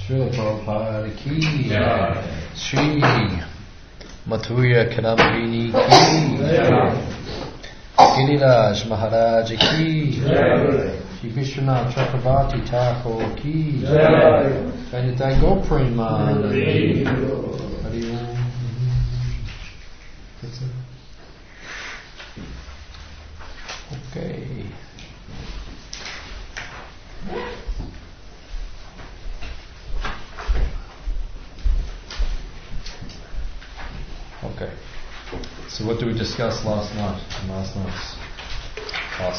Srila Prabhupada ki Shri Mathuya Kadambini ki Giriraj Maharaj ki Shri Vishwanath Chakravarti Thakur ki Jai Gopremanandi Hari Om. Okay. Okay. So what did we discuss last night? In last night's class?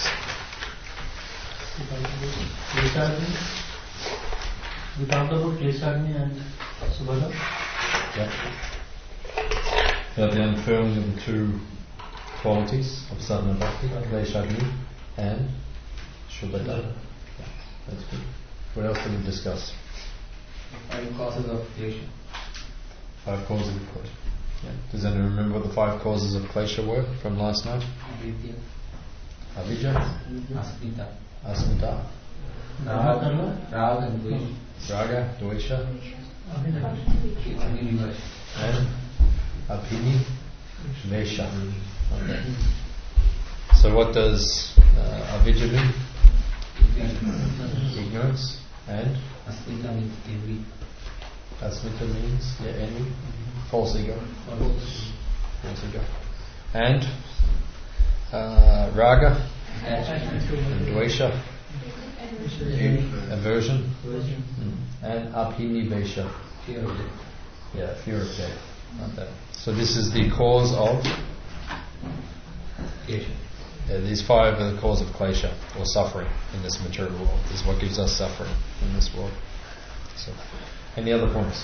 We talked about Klesharni and Subhadra. Yep. About the unfurling of the two qualities of sadhana bhakti, Kleshagni and Shubhadra. Yeah, that's good. What else did we discuss? 5 causes of klesha. 5 causes of klesha. Yeah. Does anyone remember what the 5 causes of klesha were from last night? Avidya, Asmita, Raga, Dvesha, and Abhinivesha. Okay. So what does avidya mean? Ignorance. And Asmita means envy. Asmita means envy. False ego. False ego. And Raga and Dvesha, aversion. And Abhinivesha, Fear of death. yeah, fear of death. Okay. So this is the cause of Klesha. Yeah, these 5 are the cause of klesha, or suffering in this material world. This is what gives us suffering in this world. So, any other points?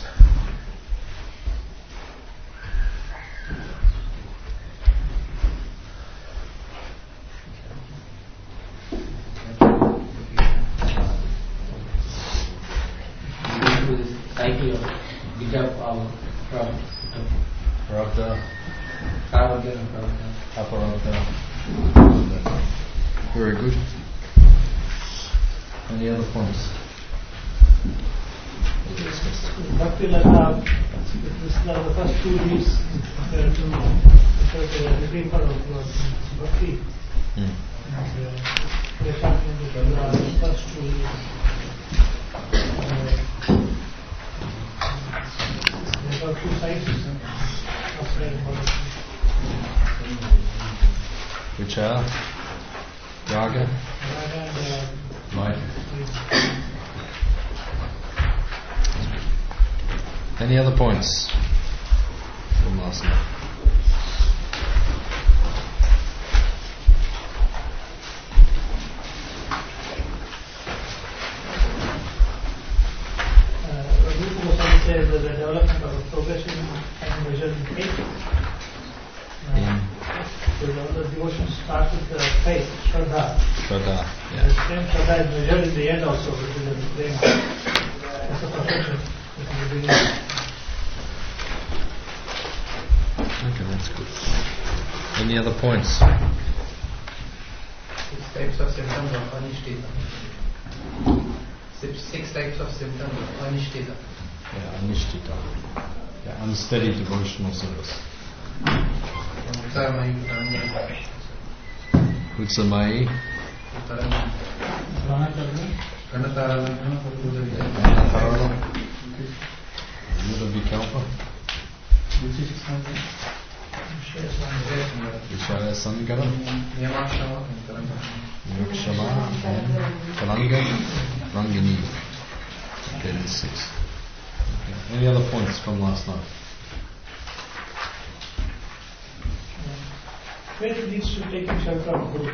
Cycle of Bija Pravda, Aparabda. Very good. Any other points? Bhakti Lata, this is the first 2 leaves to the for Bhakti. Klesharni is the first 2 leaves. There are 2 sides of Which are Raga, Light. Any other points from last night? Rupa Goswami says that the development of a progression and measured in faith. So all the devotion starts with the faith, Shraddha. Shraddha, The yeah. same Shraddha is measured in the end also, which is the prema. That's the perfection in the beginning. Okay, that's good. Any other points? 6 types of symptoms of anishtita. 6 types of symptoms of anishtita. Yeah, anishtita. Yeah, unsteady devotional service. Utsamai, Yuddha Vikalpa, Vishaya Sangara, Yakshama, and Kalanga Rangini. Okay, that's 6. Okay. Any other points from last night? Faith leads to taking shelter of Guru.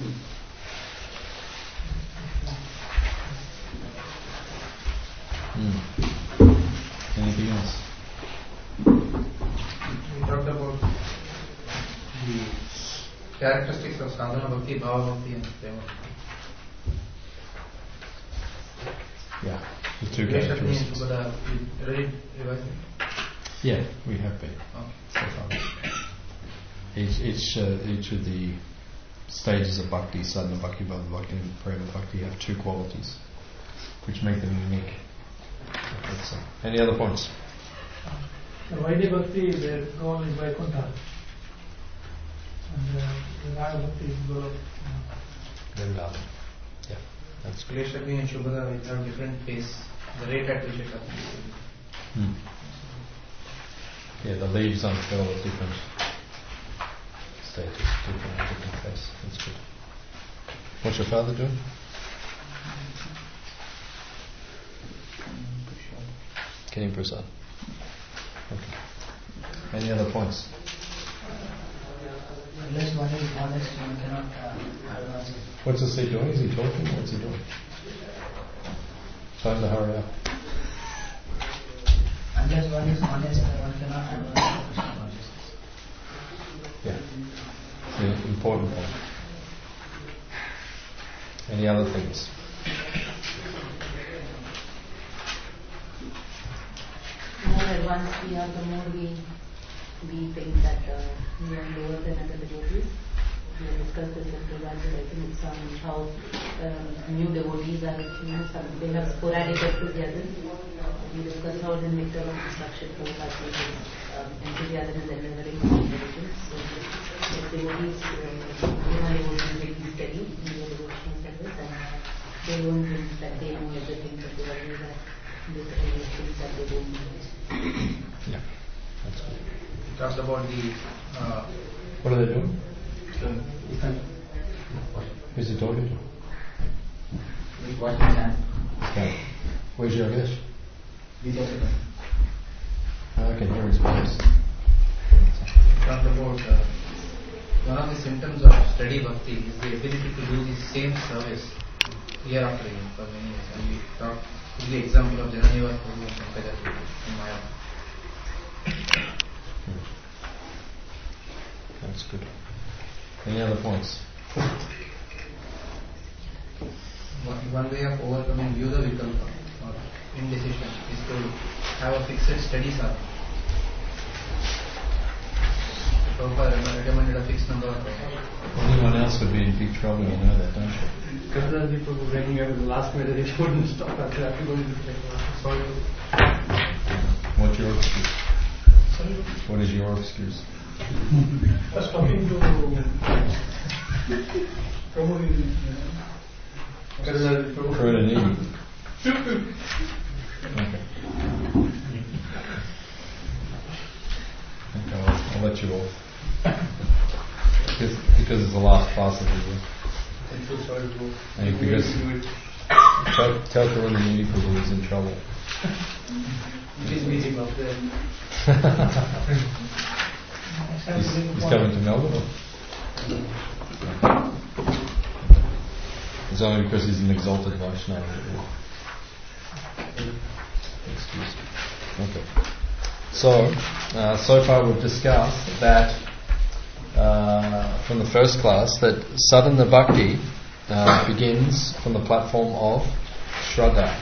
Anything else? We talked about the characteristics of sadhana bhakti, bhava bhakti and prema. Yeah, the 2 Klesha characteristics. means ready revising. Yeah, we have been. Okay. So far. Each of the stages of bhakti, sadhana bhakti, bhava bhakti, and prema bhakti have 2 qualities which make them unique. That's Any other points? The Vaidya Bhakti, their goal is Vaikuntha. And the Raga Bhakti is goal of Vrindavan. Yeah, that's good. Kleshagni and Shubhada will have different pace, the rate at which it happens. Yeah, the leaves unfurl at different stages, different pace. That's good. What's your father doing? Kenny Prasad. Okay. Any other points? Unless one is honest, one cannot advance it. What's the Sikh doing? Is he talking? What's he doing? Time to hurry up. Unless one is honest, one cannot advance Krishna consciousness. Yeah. It's an important point. Any other things? More advanced we are, the more we think that we are lower than other devotees. We have discussed this with regards to, I think, how new devotees are, they have sporadic enthusiasm. We discussed how the nectar of instruction flows like enthusiasm is endeavoring to intelligence. So if devotees, devotees will be steady in their devotional service, and they don't think that they know everything, but they are that this things that they don't know. Yeah, that's good. We talked about the What are they doing? Who's he talking to? Washing his hand. Okay. Where's Yogesh? Vijay. I can hear his voice. talked about one of the symptoms of steady bhakti is the ability to do the same service year after year for many years. And we talked with the example of Jananiva Prabhu and Pankaj in Maya. That's good. Any other points? One way of overcoming Vyuda Vikalpa or indecision is to have a fixed steady sadhana. Prabhupada recommended a fixed number of hours. Anyone else would be in big trouble, you know that, don't you? Kathiraj people were waking up at the last minute, he wouldn't stop until after going to take the sorry. What's your excuse? Sorry. What is your excuse? I was talking to Prabhu, Kathiraj Prabhu. Karunanidhi. Okay. Okay, I'll let you off. Because it's the last class of the year. I'm so sorry, Prabhu. And because tell Karunanidhi Prabhu he's in trouble. Please meet him up there. He's coming to Melbourne? It's only because he's an exalted Vaishnava. Excuse me. Okay. So far we've discussed that from the first class that sadhana bhakti begins from the platform of Shraddha.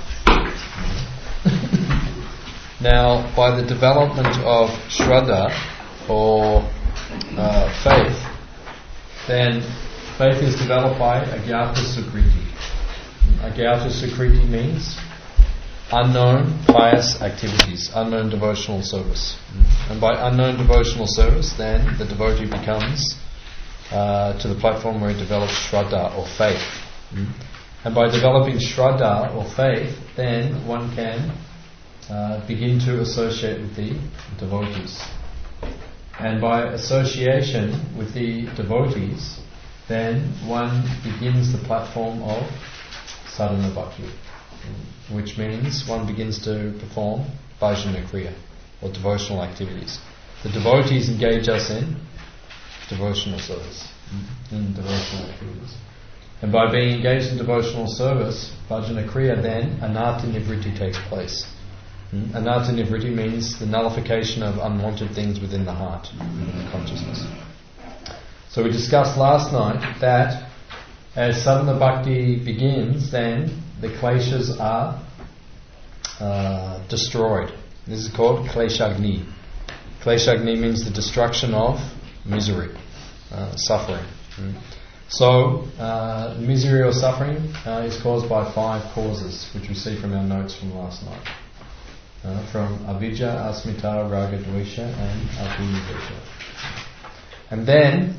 Now, by the development of Shraddha or faith, then faith is developed by Agyata Sukriti. Agyata Sukriti means unknown pious activities, unknown devotional service. And by unknown devotional service, then the devotee becomes to the platform where he develops Shraddha or faith. And by developing Shraddha or faith, then one can begin to associate with the devotees. And by association with the devotees, then one begins the platform of sadhana bhakti, which means one begins to perform bhajana kriya, or devotional activities. The devotees engage us in devotional service, in devotional activities. And by being engaged in devotional service, bhajana kriya, then anartha nivritti takes place. Anartha nivritti means the nullification of unwanted things within the heart, within the consciousness. So we discussed last night that as sadhana bhakti begins, then the kleshas are destroyed. This is called kleshagni. Kleshagni means the destruction of misery, suffering. So misery or suffering is caused by 5 causes, which we see from our notes from last night. from Avijja, Asmita, Raga, Dvesha and Abhinivesha. And then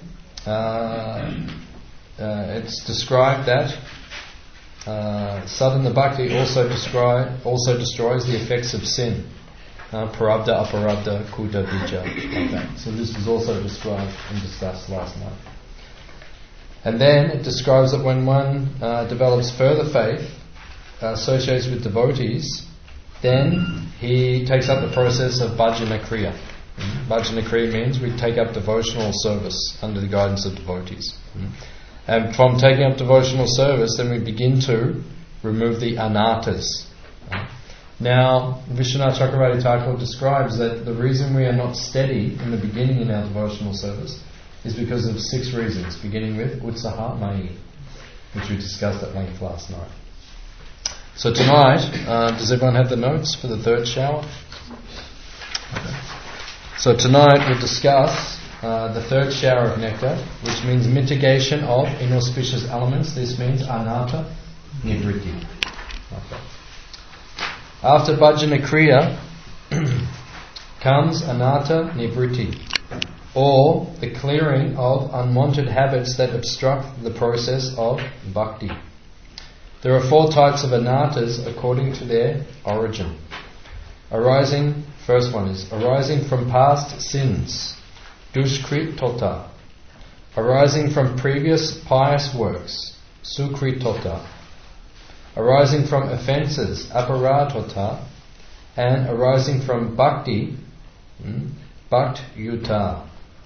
it's described that sadhana bhakti also destroys the effects of sin. Parabdha, aparabdha, kuta, bija, like that. So this was also described and discussed last night. And then it describes that when one develops further faith, associates with devotees, then he takes up the process of bhajana kriya. Bhajana kriya means we take up devotional service under the guidance of devotees. And from taking up devotional service, then we begin to remove the anarthas. Now, Vishwanath Chakravarti Thakur describes that the reason we are not steady in the beginning in our devotional service is because of 6 reasons, beginning with Utsaha Mai, which we discussed at length last night. So tonight, does everyone have the notes for the 3rd shower? Okay. So tonight we'll discuss the 3rd shower of nectar, which means mitigation of inauspicious elements. This means anartha nivritti. Okay. After bhajana kriya comes anartha nivritti, or the clearing of unwanted habits that obstruct the process of bhakti. There are 4 types of anarthas according to their origin. First one is arising from past sins, duskrit tota. Arising from previous pious works, sukrit tota. Arising from offences, aparatota. And arising from bhakti, bhakt-yuta.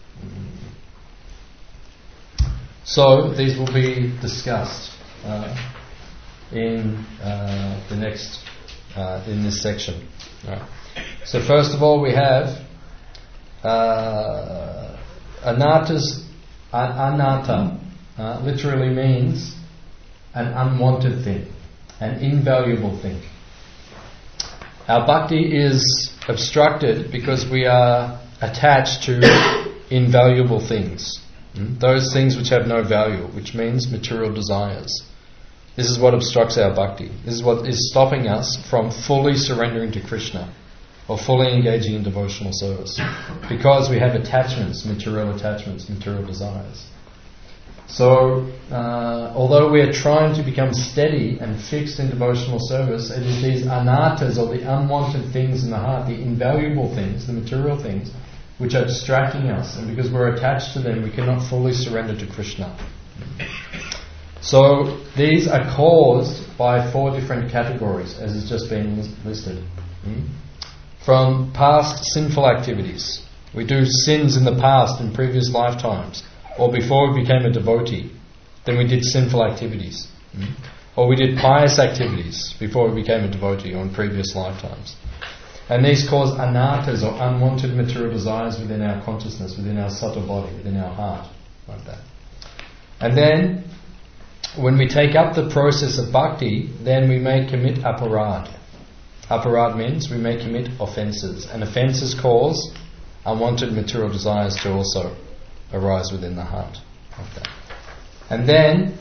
So these will be discussed in the next in this section. Right. So first of all, we have anarthas. Anatta literally means an unwanted thing, an invaluable thing. Our bhakti is obstructed because we are attached to invaluable things. Those things which have no value, which means material desires. This is what obstructs our bhakti. This is what is stopping us from fully surrendering to Krishna or fully engaging in devotional service. Because we have attachments, material desires. So, although we are trying to become steady and fixed in devotional service, it is these anarthas, or the unwanted things in the heart, the invaluable things, the material things, which are distracting us. And because we're attached to them, we cannot fully surrender to Krishna. So these are caused by 4 different categories, as is just being listed. From past sinful activities. We do sins in the past, in previous lifetimes, or before we became a devotee. Then we did sinful activities. Or we did pious activities before we became a devotee, or in previous lifetimes. And these cause anarthas, or unwanted material desires within our consciousness, within our subtle body, within our heart, like that. And then, when we take up the process of bhakti, then we may commit aparad. Aparad means we may commit offences. And offences cause unwanted material desires to also arise within the heart. Like that. And then,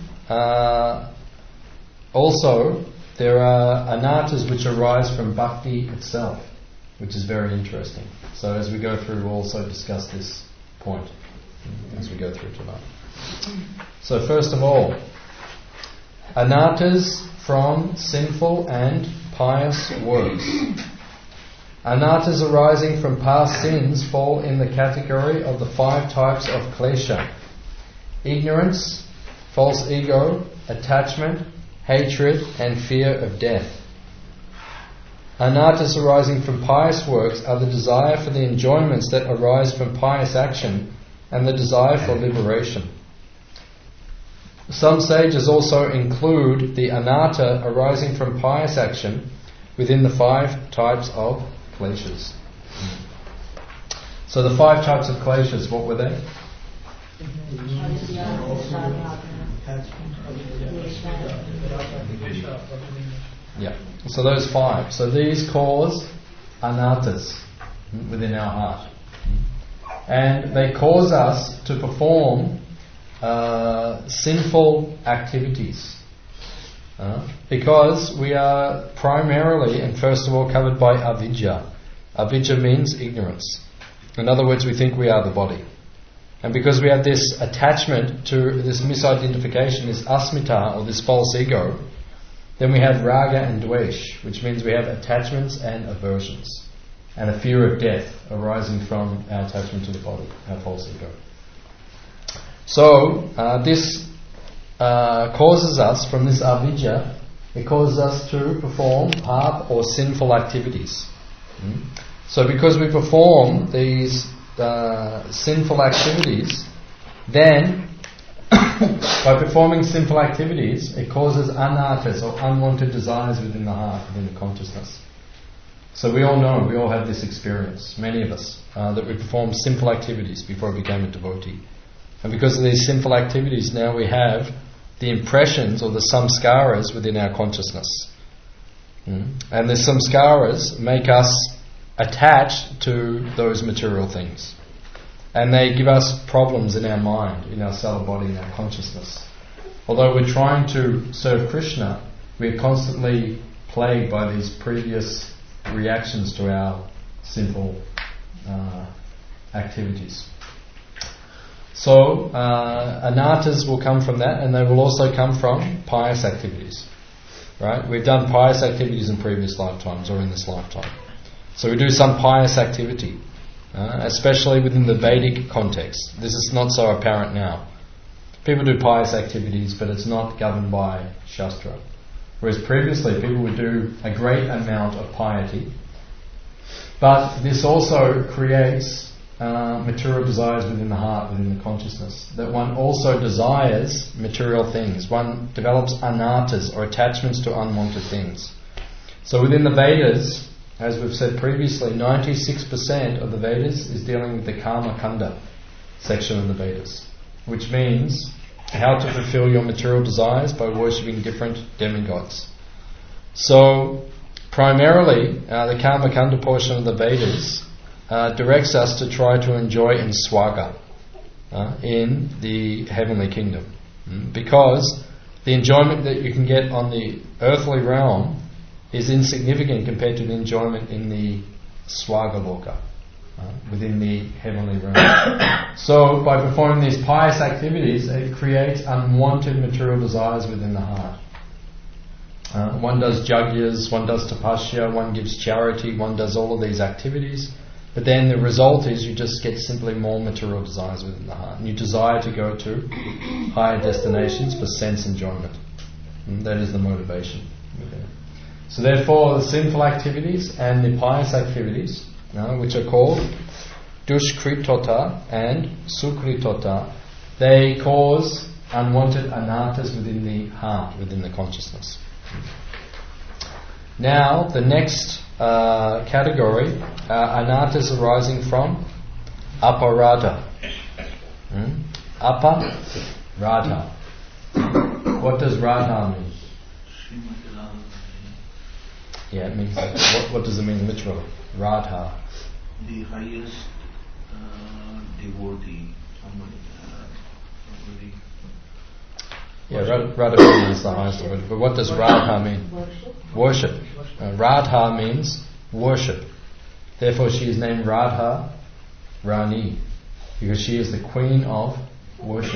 also, there are anarthas which arise from bhakti itself, which is very interesting. So as we go through, we'll also discuss this point as we go through tonight. So first of all, anarthas from sinful and pious works. Anarthas arising from past sins fall in the category of the 5 types of klesha: ignorance, false ego, attachment, hatred, and fear of death. Anarthas arising from pious works are the desire for the enjoyments that arise from pious action and the desire for liberation. Some sages also include the anartha arising from pious action within the 5 types of kleshas. So the 5 types of kleshas, what were they? Yeah. So those 5. So these cause anarthas within our heart. And they cause us to perform sinful activities. Because we are primarily and first of all covered by avidya. Avidya means ignorance. In other words, we think we are the body. And because we have this attachment to this misidentification, this asmita or this false ego, then we have raga and dvesh, which means we have attachments and aversions, and a fear of death arising from our attachment to the body, our false ego. So this causes us, from this avidya, it causes us to perform pap or sinful activities. So because we perform these sinful activities, then by performing sinful activities, it causes anarthas or unwanted desires within the heart, within the consciousness. So we all know, we all have this experience, many of us, that we performed sinful activities before we became a devotee. And because of these sinful activities, now we have the impressions or the samskaras within our consciousness. And the samskaras make us attached to those material things. And they give us problems in our mind, in our subtle body, in our consciousness. Although we're trying to serve Krishna, we're constantly plagued by these previous reactions to our sinful activities. So, anarthas will come from that, and they will also come from pious activities. Right? We've done pious activities in previous lifetimes or in this lifetime. So we do some pious activity, especially within the Vedic context. This is not so apparent now. People do pious activities, but it's not governed by Shastra. Whereas previously people would do a great amount of piety, but this also creates material desires within the heart, within the consciousness. That one also desires material things. One develops anarthas or attachments to unwanted things. So within the Vedas, as we've said previously, 96% of the Vedas is dealing with the Karma Kanda section of the Vedas, which means how to fulfill your material desires by worshipping different demigods. So primarily the Karma Kanda portion of the Vedas directs us to try to enjoy in swaga, in the heavenly kingdom. Because the enjoyment that you can get on the earthly realm is insignificant compared to the enjoyment in the swaga loka, within the heavenly realm. So by performing these pious activities, it creates unwanted material desires within the heart. One does jagyas, one does tapasya, one gives charity, one does all of these activities. But then the result is you just get simply more material desires within the heart. And you desire to go to higher destinations for sense enjoyment. And that is the motivation. Okay. So therefore the sinful activities and the pious activities, which are called dushkritota and sukritota, they cause unwanted anarthas within the heart, within the consciousness. Now the next category, anarthas arising from aparadha. Aparadha. What does radha mean? Yeah, it means what does it mean literally? Radha. The highest devotee. Somebody. Yeah, Radha is the highest devotee. But what does radha mean? Worship. Radha means worship. Therefore she is named Radha Rani, because she is the queen of worship.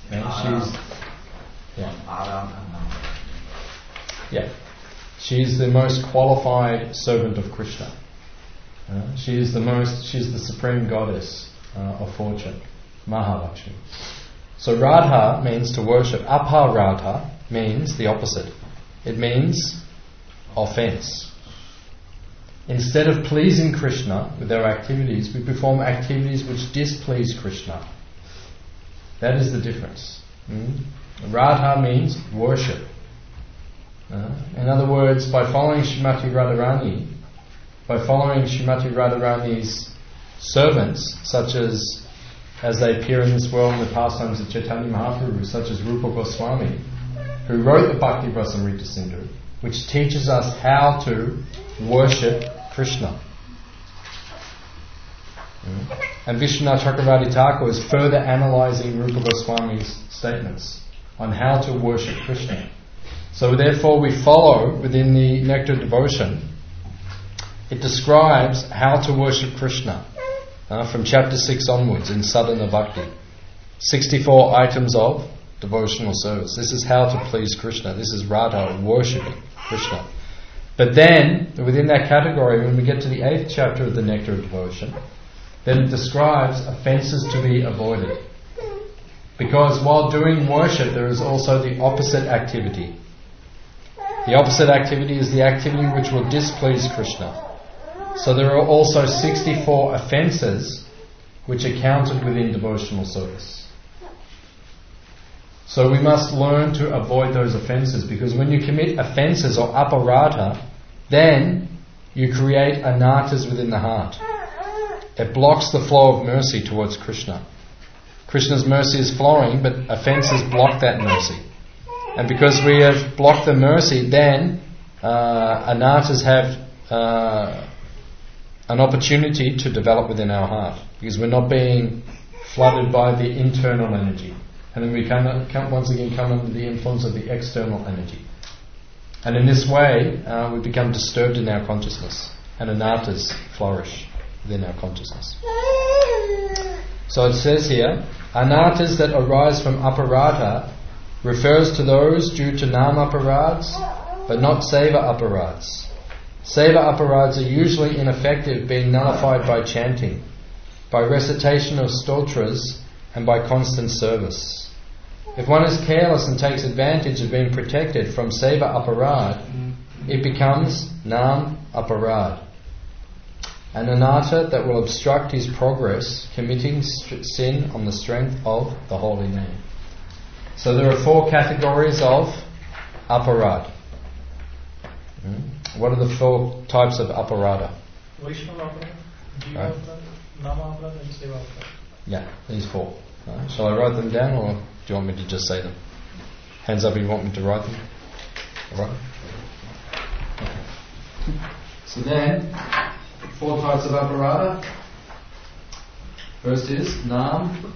She's the most qualified servant of Krishna. She's the supreme goddess of fortune, Mahalakshmi. So Radha means to worship. Aparadha means the opposite. It means offense. Instead of pleasing Krishna with our activities, we perform activities which displease Krishna. That is the difference. Radha means worship. In other words, by following Srimati Radharani, by following Srimati Radharani's servants, such as they appear in this world in the pastimes of Chaitanya Mahaprabhu, such as Rupa Goswami, who wrote the Bhakti Rasamrita Sindhu, which teaches us how to worship Krishna. And Vishwanath Chakravarti Thakur is further analysing Rupa Goswami's statements on how to worship Krishna. So therefore we follow within the Nectar Devotion, it describes how to worship Krishna from chapter 6 onwards in Sadhana Bhakti. 64 items of devotional service. This is how to please Krishna. This is Radha worshipping Krishna. But then, within that category, when we get to the 8th chapter of the Nectar of Devotion, then it describes offences to be avoided. Because while doing worship, there is also the opposite activity. The opposite activity is the activity which will displease Krishna. So there are also 64 offences which are counted within devotional service. So we must learn to avoid those offences, because when you commit offences or aparadha, then you create anarthas within the heart. It blocks the flow of mercy towards Krishna. Krishna's mercy is flowing, but offences block that mercy. And because we have blocked the mercy, then anarthas have an opportunity to develop within our heart, because we're not being flooded by the internal energy. And then we once again come under the influence of the external energy. And in this way, we become disturbed in our consciousness, and anarthas flourish within our consciousness. So it says here, anarthas that arise from aparadha refers to those due to nama aparads, but not seva aparads. Seva aparads are usually ineffective, being nullified by chanting, by recitation of stotras, and by constant service. If one is careless and takes advantage of being protected from seva aparad, it becomes nam aparad, an anartha that will obstruct his progress, committing sin on the strength of the holy name. So there are 4 categories of aparad. What are the 4 types of aparada? Vaishnava aparad, Jiva aparad, Nama aparad, and Seva aparad. Yeah, these 4. Shall I write them down, or do you want me to just say them? Hands up if you want me to write them. Alright? Okay. So then, 4 types of aparada. First is Nam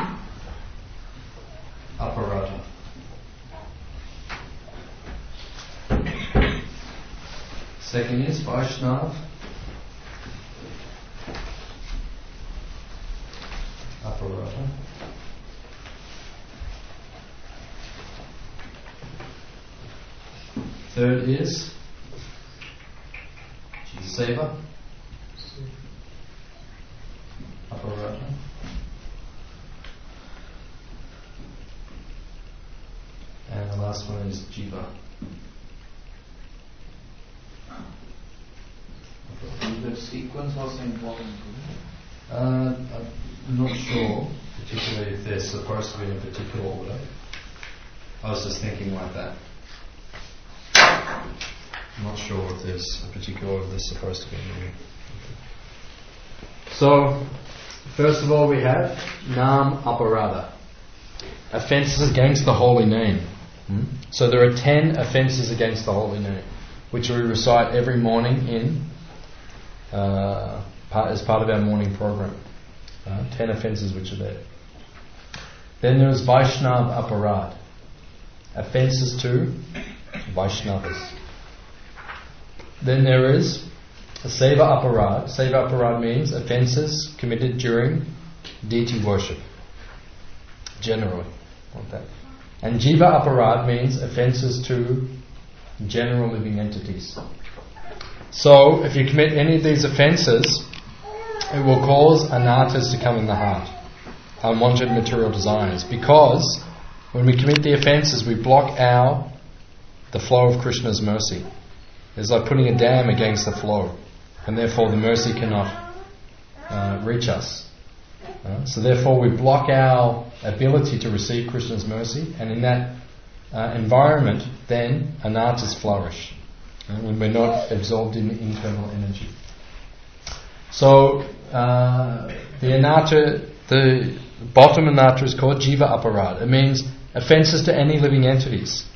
aparada. Second is Vaishnav aparada. Third is Seva aparada. And the last one is Jiva. Is the sequence also important? I'm not sure, particularly if they're supposed to be in a particular order. I was just thinking like that. I'm not sure if there's a particular order they're supposed to be in. So, first of all we have Nam Aparada. Offences against the holy name. So there are 10 offences against the holy name, which we recite every morning in as part of our morning program. 10 offences which are there. Then there is Vaishnav Aparad. Offences to Vaishnavas. Then there is a Seva Aparad. Seva Aparad means offences committed during deity worship. Generally. Like that. And Jiva Aparad means offences to general living entities. So, if you commit any of these offences, it will cause anarthas to come in the heart, unwanted material desires, because when we commit the offences, we block the flow of Krishna's mercy. It's like putting a dam against the flow, and therefore the mercy cannot reach us. So therefore we block our ability to receive Krishna's mercy, and in that environment, then anarthas flourish, when we're not absorbed in internal energy. So the bottom anartha is called Jiva Aparad. It means offences to any living entities.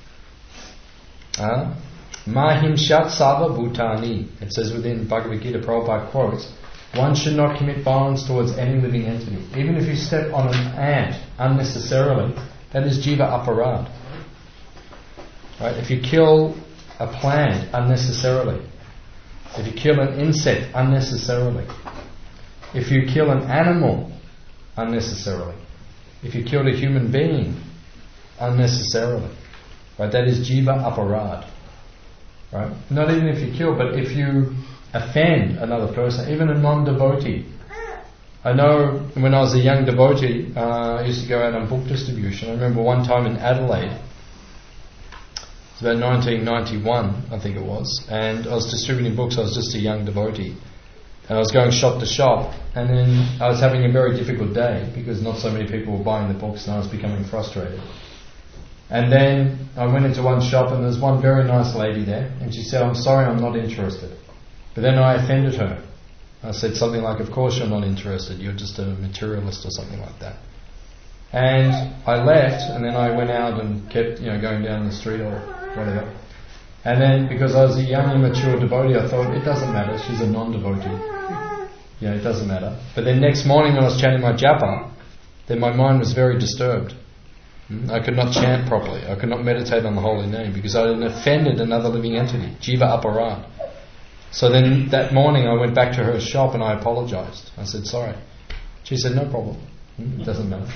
Mahimshat Sava Bhutani. It says within Bhagavad Gita, Prabhupada quotes, one should not commit violence towards any living entity. Even if you step on an ant unnecessarily, that is Jiva Aparad. Right? If you kill a plant unnecessarily, if you kill an insect unnecessarily, if you kill an animal unnecessarily, if you killed a human being unnecessarily, right? That is jiva aparad. Right? Not even if you kill, but if you offend another person, even a non-devotee. I know when I was a young devotee, I used to go out on book distribution. I remember one time in Adelaide, it was about 1991, I think it was, and I was distributing books. I was just a young devotee. And I was going shop to shop, and then I was having a very difficult day because not so many people were buying the books and I was becoming frustrated. And then I went into one shop and there was one very nice lady there, and she said, "I'm sorry, I'm not interested." But then I offended her. I said something like, "Of course you're not interested, you're just a materialist," or something like that. And I left, and then I went out and kept, going down the street or whatever. And then, because I was a young, immature devotee, I thought, it doesn't matter, she's a non-devotee. It doesn't matter. But then next morning when I was chanting my japa, then my mind was very disturbed. I could not chant properly. I could not meditate on the holy name because I had offended another living entity, jiva aparad. So then that morning I went back to her shop and I apologized. I said, "Sorry." She said, "No problem. It doesn't matter."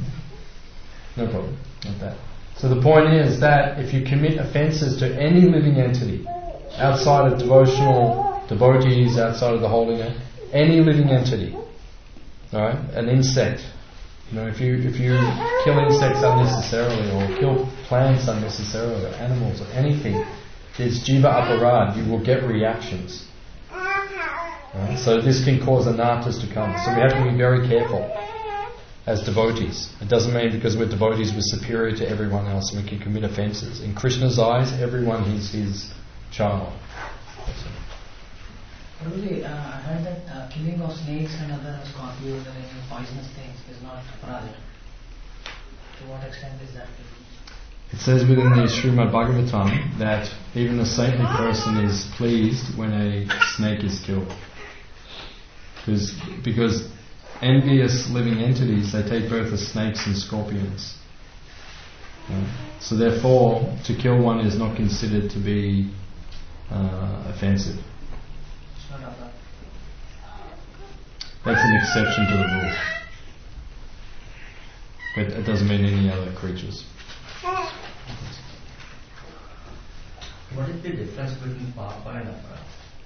No problem. Not that. So the point is that if you commit offences to any living entity, outside of devotees, outside of the holy name, any living entity, alright, an insect, if you kill insects unnecessarily or kill plants unnecessarily or animals or anything, there's jiva aparad, you will get reactions. Right? So this can cause anarthas to come. So we have to be very careful as devotees. It doesn't mean because we're devotees we're superior to everyone else and we can commit offences. In Krishna's eyes, everyone is his child. Probably, I heard that killing of snakes and other scorpions and any poisonous things is not aparad. To what extent is that? It says within the Srimad Bhagavatam that even a saintly person is pleased when a snake is killed. Because envious living entities, they take birth as snakes and scorpions. So therefore, to kill one is not considered to be offensive. That's an exception to the rule. But it doesn't mean any other creatures. What is the difference between papa and apara?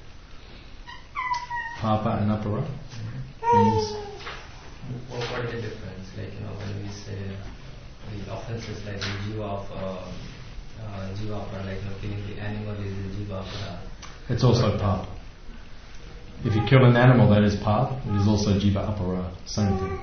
Papa and apara means. What is the difference? When we say the offenses like the jiva apara, killing the animal is the jiva apara. It's also pap. If you kill an animal, that is pap. It is also jiva apara. Same thing.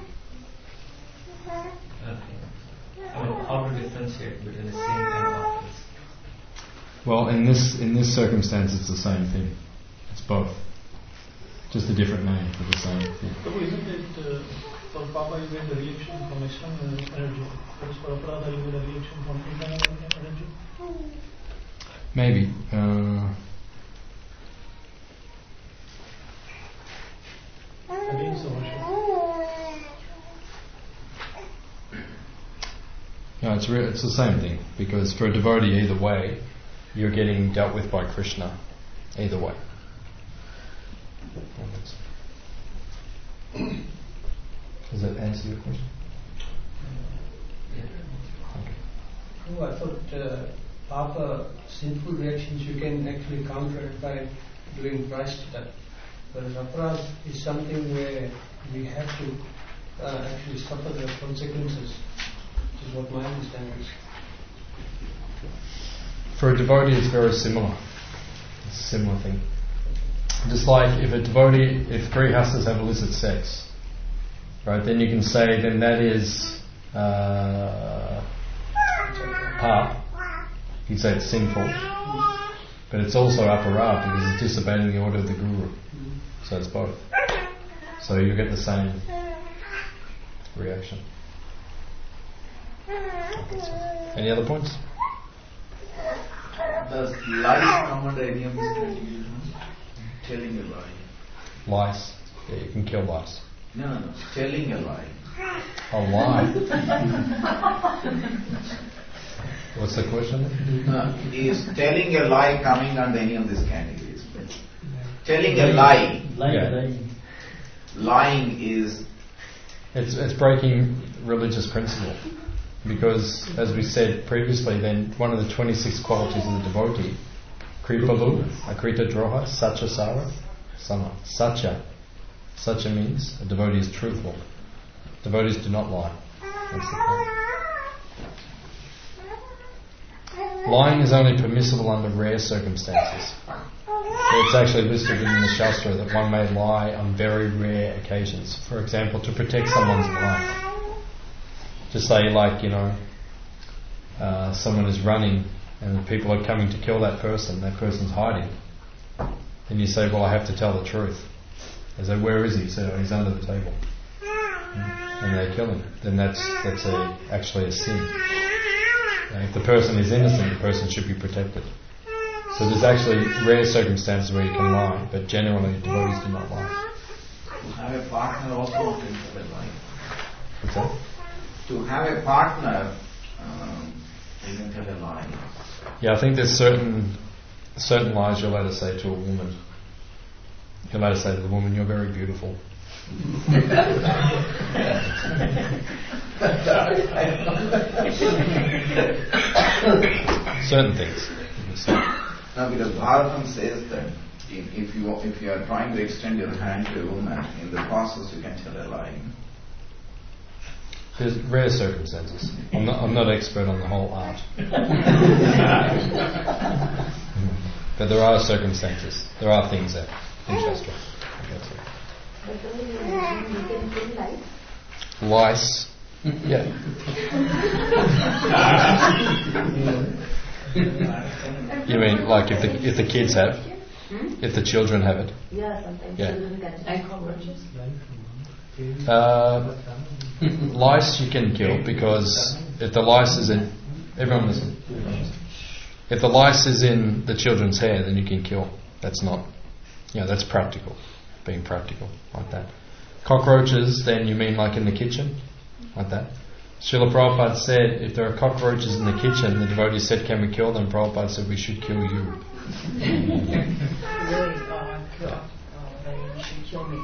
Okay. How to differentiate between the sin and offense? Well, in this circumstance, it's the same thing. It's both. Just a different name for the same thing. So isn't it for papa you get the reaction from external energy, whereas for aparada you get a reaction from internal energy? Maybe. Again, so much. No, it's the same thing, because for a devotee, either way, you're getting dealt with by Krishna. Either way. Does that answer your question? Okay. No, I thought papa, sinful reactions you can actually counter it by doing prashchitta. Whereas aparad is something where we have to actually suffer the consequences, which is what my understanding is. For a devotee, it's very similar. It's a similar thing. Just like if grihastas have illicit sex, right, then you can say then that is pap. You can say it's sinful, but it's also aparad because it's disobeying the order of the guru. So it's both. So you get the same reaction. Any other points? Does lies come under any of these categories? Telling a lie. Lice. Yeah, you can kill lice. No. Telling a lie. A lie. What's the question? Is telling a lie coming under any of these categories? Telling a lie. Lying is... It's breaking religious principle. Because, as we said previously, then one of the 26 qualities of the devotee, Kripalu, Akrita Droha, Satya Sara, Sama. Satya means a devotee is truthful. Devotees do not lie. That's the point. Lying is only permissible under rare circumstances. It's actually listed in the Shastra that one may lie on very rare occasions. For example, to protect someone's life. To say, like, someone is running and people are coming to kill that person's hiding. And you say, well, I have to tell the truth. They say, where is he? You say, oh, he's under the table. And they kill him. Then that's actually a sin. If the person is innocent, the person should be protected. So there's actually rare circumstances where you can lie, but generally devotees do not lie. To have a partner also can tell a lie. What's that? To have a partner, you can tell a lie. Yeah, I think there's certain lies you're allowed to say to a woman. You're allowed to say to the woman, you're very beautiful. Certain things. Now, because Bhagavatam says that if you are trying to extend your hand to a woman, in the process you can tell a lie. There's rare circumstances. I'm not expert on the whole art. But there are circumstances. There are things there in Shastra. But you can kill lice. Lice? Yeah. You mean like if the kids have? If the children have it? Yeah, sometimes children catch it. And cockroaches. Lice you can kill because if the lice is in... Everyone listen. If the lice is in the children's hair, then you can kill. That's not... that's practical. Being practical, like that. Cockroaches, then you mean like in the kitchen? Like that. Srila Prabhupada said, if there are cockroaches in the kitchen, the devotee said, can we kill them? Prabhupada said, we should kill you. Really? They should kill me.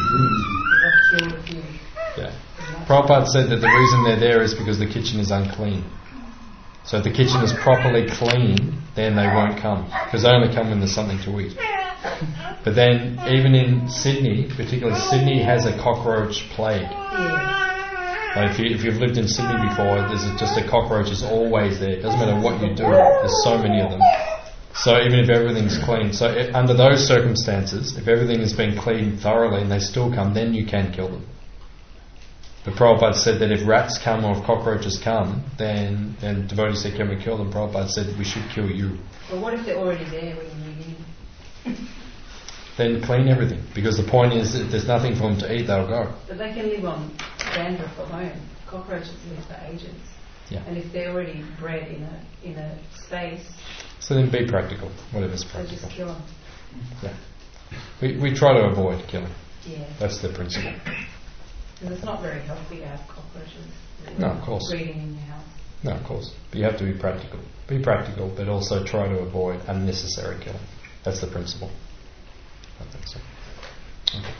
Yeah. Prabhupada said that the reason they're there is because the kitchen is unclean. So if the kitchen is properly clean, then they won't come. Because they only come when there's something to eat. But then, even in Sydney, particularly Sydney has a cockroach plague. Like if you've lived in Sydney before, there's just a cockroach is always there. It doesn't matter what you do, there's so many of them. So even if everything's clean, under those circumstances, if everything has been cleaned thoroughly and they still come, then you can kill them. But Prabhupada said that if rats come or if cockroaches come, then devotees said, can we kill them? Prabhupada said, we should kill you. But what if they're already there when you move in? Then clean everything. Because the point is, if there's nothing for them to eat, they'll go. But they can live on dandruff at home. Cockroaches live for ages. Yeah. And if they're already bred in a space... So then be practical, whatever's So practical. just kill them. Yeah. We try to avoid killing. Yeah. That's the principle. Because it's not very healthy to have cockroaches No, of course. breeding in your house. No, of course. But you have to be practical. Be practical, but also try to avoid unnecessary killing. That's the principle. I think so. Okay.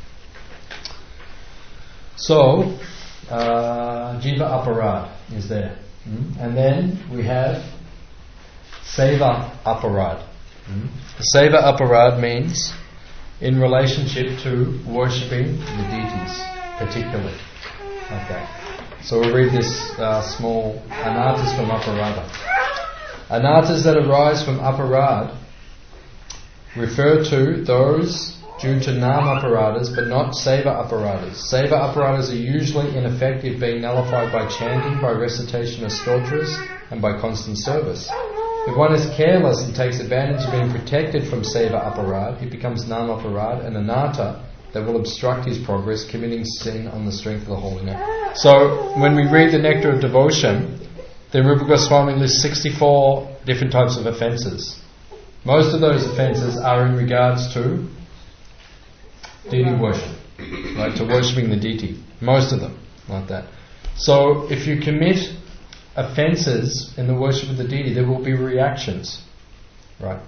So, Jiva Aparad is there. And then we have Seva Aparad. Seva Aparad means in relationship to worshipping the deities, particularly. Okay. So we'll read this small anarthas from Aparada. Anarthas that arise from Aparad refer to those due to nama aparadas, but not seva aparadas. Seva aparadas are usually ineffective, being nullified by chanting, by recitation of stotras, and by constant service. If one is careless and takes advantage of being protected from seva aparad, he becomes nama aparad, an anartha that will obstruct his progress, committing sin on the strength of the holy name. So, when we read the Nectar of Devotion, the Rupa Goswami lists 64 different types of offences. Most of those offences are in regards to deity worship, right? To worshipping the deity. Most of them, like that. So, if you commit offences in the worship of the deity, there will be reactions. Right?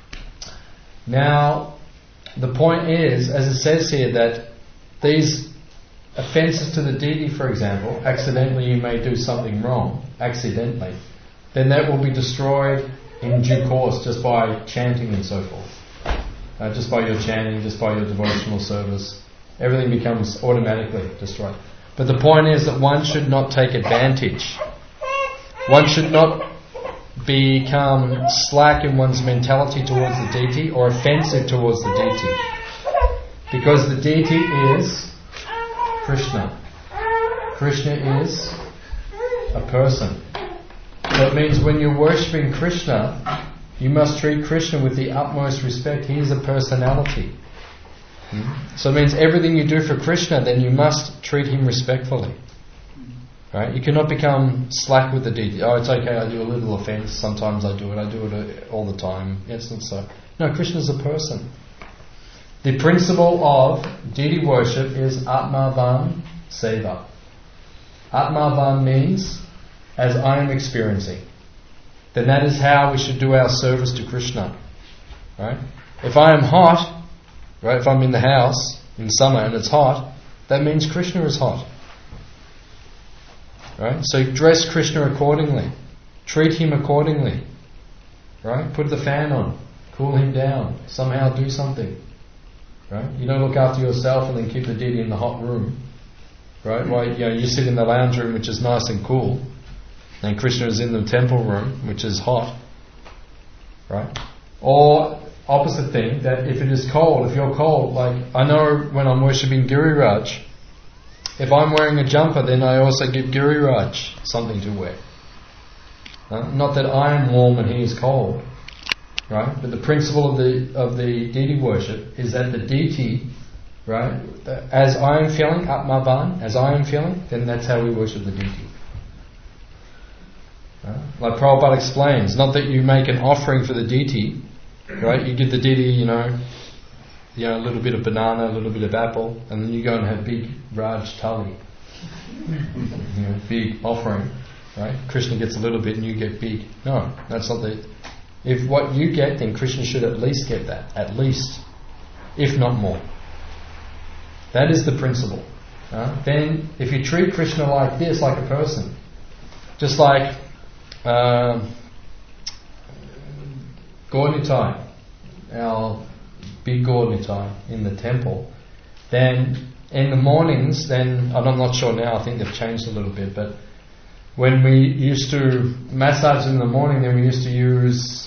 Now, the point is, as it says here, that these offences to the deity, for example, accidentally you may do something wrong, accidentally, then that will be destroyed in due course just by chanting and so forth. Just by your chanting, just by your devotional service, everything becomes automatically destroyed. But the point is that one should not take advantage. One should not become slack in one's mentality towards the deity or offensive towards the deity. Because the deity is Krishna. Krishna is a person. So it means when you're worshipping Krishna, you must treat Krishna with the utmost respect. He is a personality. So it means everything you do for Krishna, then you must treat him respectfully. Right? You cannot become slack with the deity. Oh, it's okay, I do a little offence, sometimes I do it all the time. Yes, not so. No, Krishna is a person. The principle of deity worship is Atmavan Seva. Atmavan means, as I am experiencing. Then that is how we should do our service to Krishna. Right? If I am hot, right, if I'm in the house in summer and it's hot, that means Krishna is hot. Right? So dress Krishna accordingly. Treat him accordingly. Right? Put the fan on. Cool him down. Somehow do something. Right? You don't look after yourself and then keep the deity in the hot room. Right? Why, you sit in the lounge room, which is nice and cool, and Krishna is in the temple room, which is hot. Right? Or opposite thing, that if it is cold, if you're cold, like I know when I'm worshipping Giriraj, if I'm wearing a jumper, then I also give Giriraj something to wear. Not that I am warm and he is cold, right? But the principle of the deity worship is that the deity, right, as I am feeling, Atmavan, as I am feeling, then that's how we worship the deity. Like Prabhupada explains, not that you make an offering for the deity, right? You give the deity, a little bit of banana, a little bit of apple, and then you go and have big Raj Thali. Big offering, right? Krishna gets a little bit and you get big. No, that's not the... If what you get, then Krishna should at least get that. At least. If not more. That is the principle. Then, if you treat Krishna like this, like a person, just like Gaur-Nitai, our big Gaur-Nitai in the temple, then in the mornings, then, I'm not sure now, I think they've changed a little bit, but when we used to massage in the morning, then we used to use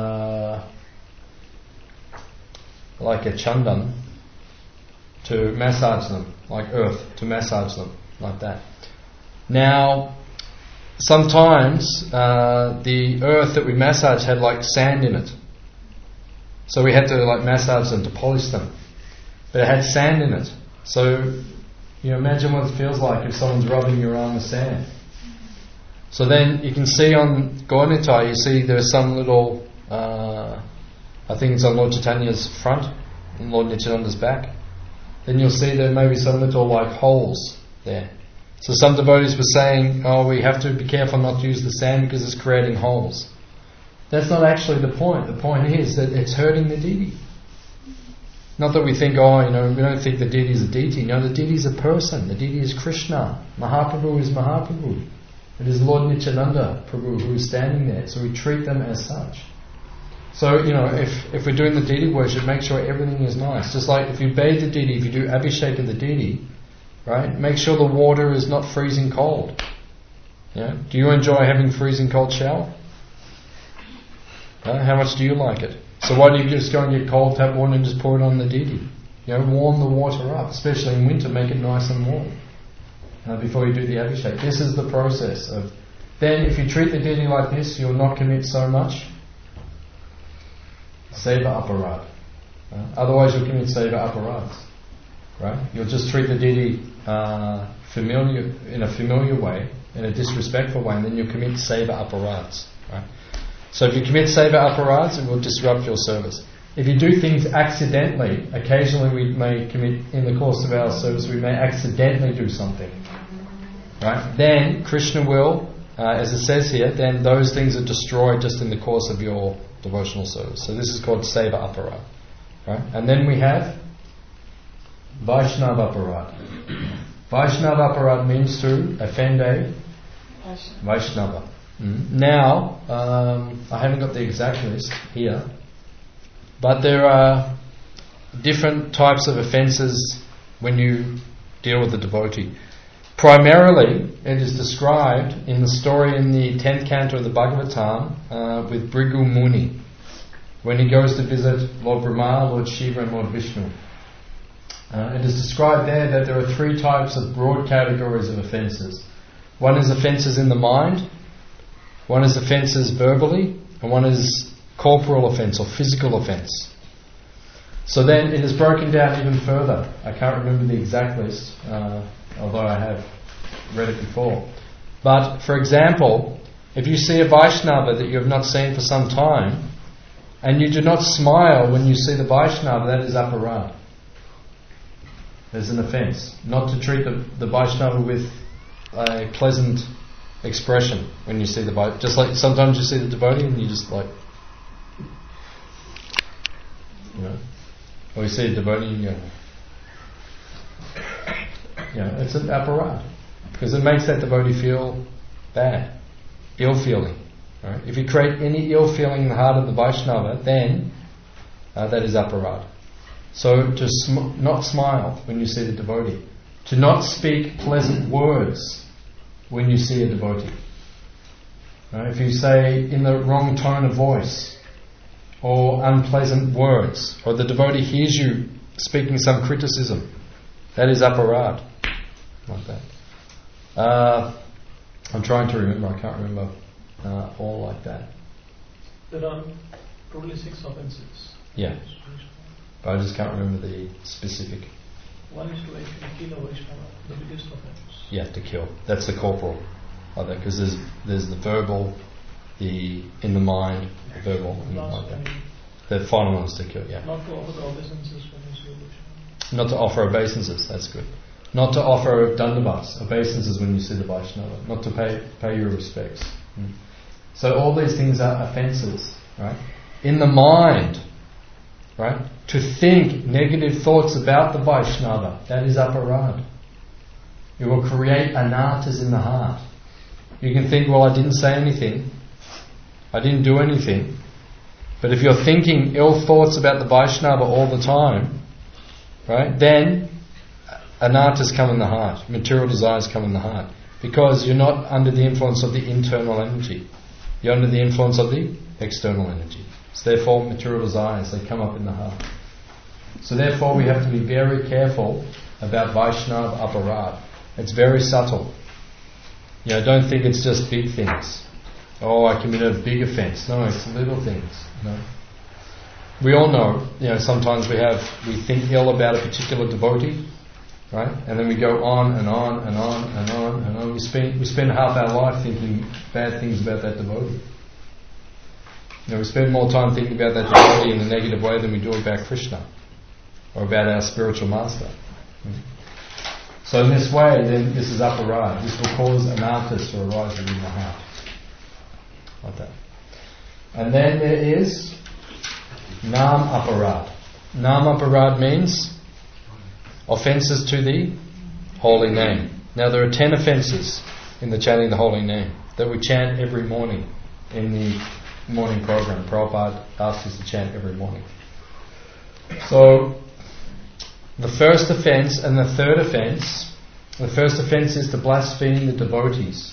like a chandan to massage them, like earth, to massage them, like that. Now, sometimes the earth that we massage had like sand in it. So we had to like massage them to polish them. But it had sand in it. So imagine what it feels like if someone's rubbing your arm with sand. So then you can see on Gaur-Nitai, you see there's some little, I think it's on Lord Chaitanya's front, and Lord Nityananda's back. Then you'll see there may be some little like holes there. So some devotees were saying, we have to be careful not to use the sand because it's creating holes. That's not actually the point. The point is that it's hurting the deity. Not that we think, we don't think the deity is a deity. No, the deity is a person. The deity is Krishna. Mahaprabhu is Mahaprabhu. It is Lord Nityananda Prabhu who is standing there. So we treat them as such. So, if we're doing the deity worship, make sure everything is nice. Just like if you bathe the deity, if you do abhishek of the deity, right, make sure the water is not freezing cold. Yeah? Do you enjoy having freezing cold shower? How much do you like it? So why don't you just go and get cold tap water and just pour it on the deity? Warm the water up, especially in winter, make it nice and warm before you do the abhishek. This is the process of... Then if you treat the deity like this, you'll not commit so much seva aparad. Otherwise you'll commit seva aparads. Right? You'll just treat the deity in a familiar way, in a disrespectful way, and then you'll commit seva aparads. Right? So if you commit seva aparads, it will disrupt your service. If you do things accidentally, occasionally we may commit, in the course of our service, we may accidentally do something. Right? Then Krishna will as it says here, then those things are destroyed just in the course of your devotional service. So this is called Seva Aparad. Right? And then we have Vaishnava Aparad. Vaishnava Aparad means to offend a Vaishnava. Now, I haven't got the exact list here, but there are different types of offences when you deal with the devotee. Primarily, it is described in the story in the 10th canto of the Bhagavatam with Bhrigu Muni, when he goes to visit Lord Brahma, Lord Shiva and Lord Vishnu. It is described there that there are three types of broad categories of offences. One is offences in the mind, one is offences verbally, and one is corporal offence or physical offence. So then it is broken down even further. I can't remember the exact list, although I have read it before. But for example, if you see a Vaishnava that you have not seen for some time, and you do not smile when you see the Vaishnava, that is aparad. There's an offence. Not to treat the Vaishnava with a pleasant expression when you see the Vaishnava. Just like sometimes you see the devotee and you just like, or you see a devotee and you go, it's an aparad. Because it makes that devotee feel bad, ill feeling. Right? If you create any ill feeling in the heart of the Vaishnava, then that is aparad. So to not smile when you see the devotee, to not speak pleasant words when you see a devotee. Right? If you say in the wrong tone of voice or unpleasant words, or the devotee hears you speaking some criticism, that is aparad. Like that. I'm trying to remember. I can't remember all like that. There are totally 6 offences. Yeah. But I just can't remember the specific. One is to actually kill a Vaishnava, the biggest offence. Yeah, to kill. That's the corporal. Like that, because there's the verbal, the in the mind, the verbal, and like that. The final one is to kill, yeah. Not to offer the obeisances when you see a Vaishnava. Not to offer obeisances, that's good. Not to offer dandavats, obeisances when you see the Vaishnava. Not to pay your respects. So all these things are offences, right? In the mind, right? To think negative thoughts about the Vaishnava, that is aparad. It will create anarthas in the heart. You can think, well, I didn't say anything, I didn't do anything. But if you're thinking ill thoughts about the Vaishnava all the time, right, then anarthas come in the heart, material desires come in the heart. Because you're not under the influence of the internal energy. You're under the influence of the external energy. So therefore material desires, they come up in the heart. So therefore we have to be very careful about Vaishnava aparad. It's very subtle. Don't think it's just big things. Oh, I committed a big offence. No, it's little things. We all know, sometimes we think ill about a particular devotee, right? And then we go on and on and on and on and on. We spend half our life thinking bad things about that devotee. We spend more time thinking about that devotee in a negative way than we do about Krishna or about our spiritual master. So in this way, then this is aparad. This will cause anarthas to arise within the heart. Like that. And then there is nam aparad. Nam aparad means offences to the holy name. Now there are 10 offences in the chanting the holy name that we chant every morning in the morning program. Prabhupada asks us to chant every morning. So the first offence and the third offence. The first offence is to blaspheme the devotees.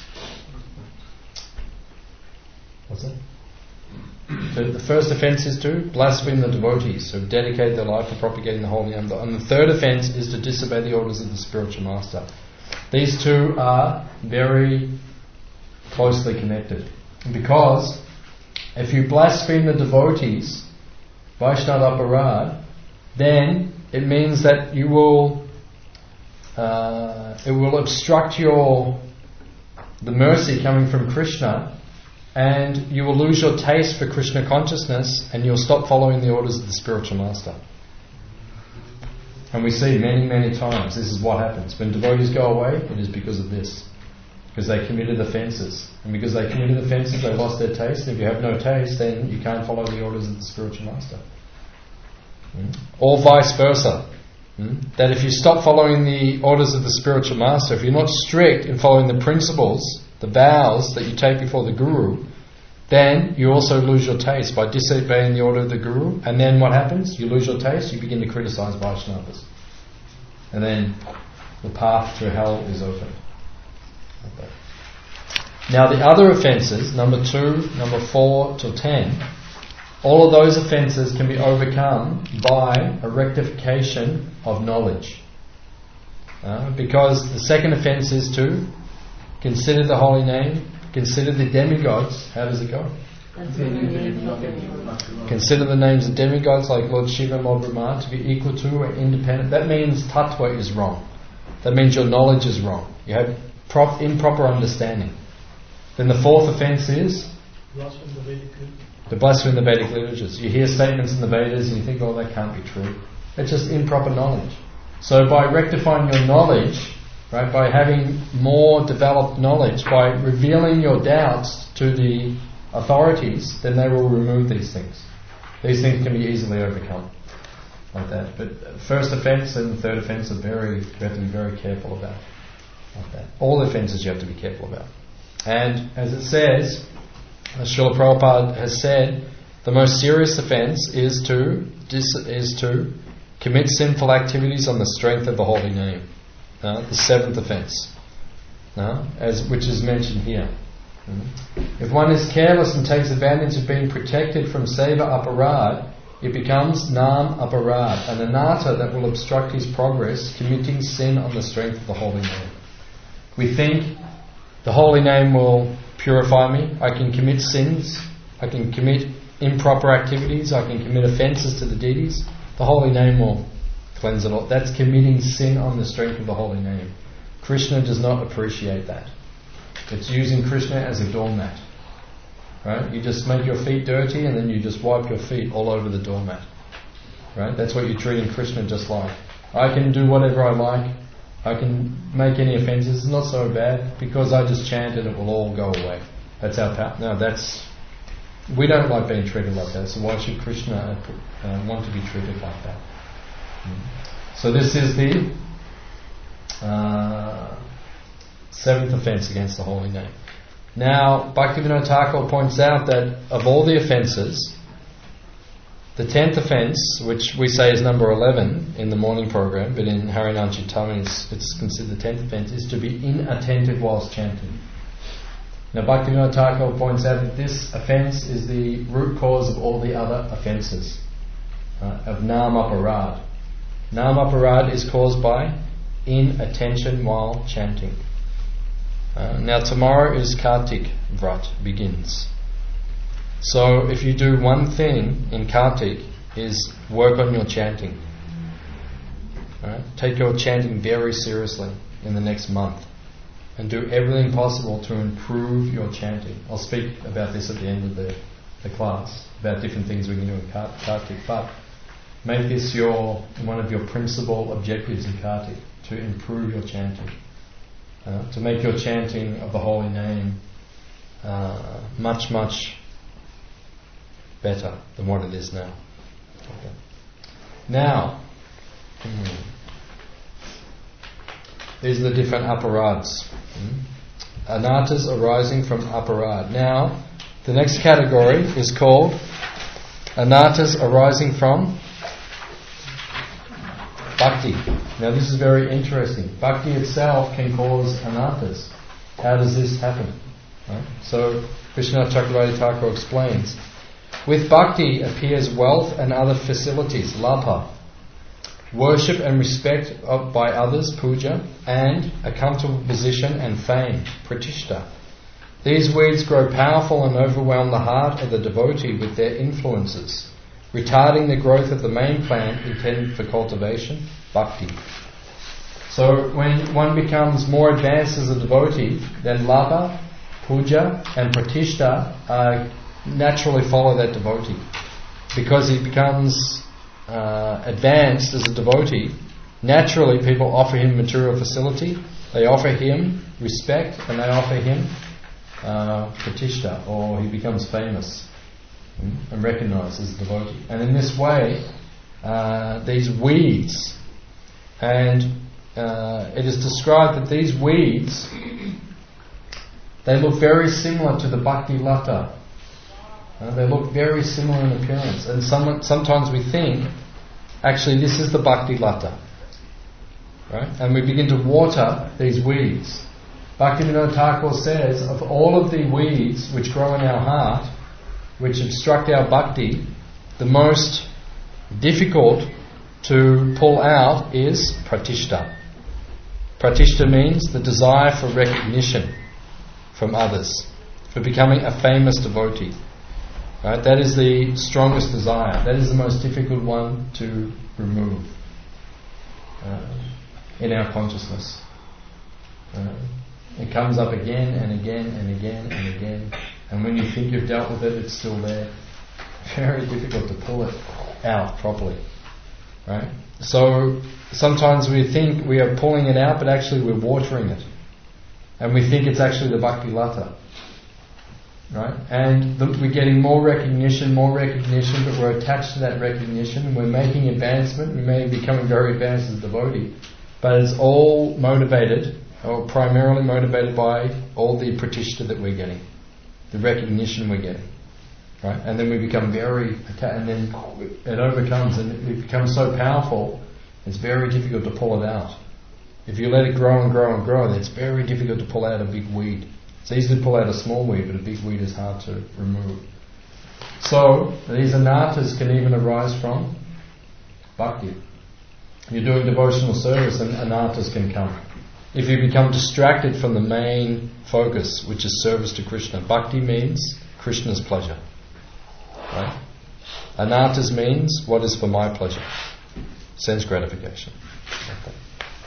What's that? So the first offence is to blaspheme the devotees who have dedicated their life to propagating the holy name. And the third offence is to disobey the orders of the spiritual master. These two are very closely connected. Because if you blaspheme the devotees, Vaishnava aparad, then it means that you will obstruct the mercy coming from Krishna, and you will lose your taste for Krishna consciousness, and you'll stop following the orders of the spiritual master. And we see many, many times this is what happens. When devotees go away, it is because of this. because they committed offences. And because they committed offences, they lost their taste. And if you have no taste, then you can't follow the orders of the spiritual master. Or vice versa. That if you stop following the orders of the spiritual master, if you're not strict in following the principles, the vows that you take before the guru, then you also lose your taste by disobeying the order of the guru. And then what happens? You lose your taste, you begin to criticize Vaishnavas. And then the path to hell is open. Okay. Now the other offences, number 2, number 4 till 10, all of those offences can be overcome by a rectification of knowledge. Because the second offence is to consider the holy name, consider the demigods. How does it go? Consider the names of demigods like Lord Shiva and Lord Brahma to be equal to or independent. That means tattva is wrong. That means your knowledge is wrong. You have improper understanding. Then the fourth offence is the blasphemy in the Vedic literatures. You hear statements in the Vedas and you think, oh, that can't be true. It's just improper knowledge. So by rectifying your knowledge, right, by having more developed knowledge, by revealing your doubts to the authorities, then they will remove these things. These things can be easily overcome like that. But first offence and third offence you have to be very careful about. Like that. All offences you have to be careful about. And as it says, as Srila Prabhupada has said, the most serious offence is to commit sinful activities on the strength of the holy name. The seventh offence, which is mentioned here. If one is careless and takes advantage of being protected from seva aparad, it becomes nam aparad, an anatta that will obstruct his progress, committing sin on the strength of the holy name. We think the holy name will purify me. I can commit sins. I can commit improper activities. I can commit offences to the deities. The holy name will cleanse it all. That's committing sin on the strength of the holy name. Krishna does not appreciate that. It's using Krishna as a doormat. Right? You just make your feet dirty and then you just wipe your feet all over the doormat. Right? That's what you're treating Krishna just like. I can do whatever I like. I can make any offences. It's not so bad because I just chant and it will all go away. That's our power. No, we don't like being treated like that. So why should Krishna want to be treated like that? So this is the seventh offence against the holy name. Now, Bhaktivinoda Thakur points out that of all the offences, the 10th offence, which we say is number 11 in the morning program, but in Harinam Chintamani it's considered the 10th offence, is to be inattentive whilst chanting. Now, Bhaktivinoda Thakur points out that this offence is the root cause of all the other offences, of nam aparad. Nam aparad is caused by inattention while chanting. Now tomorrow is Kartik Vrat, begins. So if you do one thing in Kartik is work on your chanting. Right? Take your chanting very seriously in the next month and do everything possible to improve your chanting. I'll speak about this at the end of the class, about different things we can do in Kartik, but make this one of your principal objectives in Kartik, to improve your chanting. To make your chanting of the holy name much, much better than what it is now. Okay. Now, these are the different aparads. Anattas arising from aparad. Now, the next category is called anattas arising from bhakti. Now this is very interesting. Bhakti itself can cause anattas. How does this happen? Right? So Krishna Chakravarti Thakur explains, with bhakti appears wealth and other facilities, labha, worship and respect by others, puja, and a comfortable position and fame, pratishta. These weeds grow powerful and overwhelm the heart of the devotee with their influences, retarding the growth of the main plant intended for cultivation, bhakti. So when one becomes more advanced as a devotee, then labha, puja and pratishta naturally follow that devotee. Because he becomes advanced as a devotee, naturally people offer him material facility They offer him respect and they offer him pratishta, or he becomes famous and recognized as a devotee. And in this way, these weeds, and it is described that these weeds, they look very similar to the bhakti lata. They look very similar in appearance, and sometimes we think, actually, this is the bhakti lata, right? And we begin to water these weeds. Bhaktivinoda Thakur says, of all of the weeds which grow in our heart, which obstruct our bhakti, the most difficult to pull out is pratishta. Pratishta means the desire for recognition from others, for becoming a famous devotee. Right? That is the strongest desire. That is the most difficult one to remove in our consciousness. It comes up again and again and again and again, and when you think you've dealt with it, it's still there. Very difficult to pull it out properly. Right? So sometimes we think we are pulling it out, but actually we're watering it, and we think it's actually the bhakti lata. Right? And we're getting more recognition, but we're attached to that recognition. We're making advancement. We may be becoming very advanced as a devotee, but it's all motivated, or primarily motivated by all the pratishta that we're getting, the recognition we're getting. Right? And then we become very attached, and then it overcomes, and it becomes so powerful, it's very difficult to pull it out. If you let it grow and grow and grow, then it's very difficult to pull out a big weed. It's easy to pull out a small weed, but a big weed is hard to remove. So, these anarthas can even arise from bhakti. You're doing devotional service and anarthas can come. If you become distracted from the main focus, which is service to Krishna. Bhakti means Krishna's pleasure. Right? Anarthas means what is for my pleasure. Sense gratification. Okay.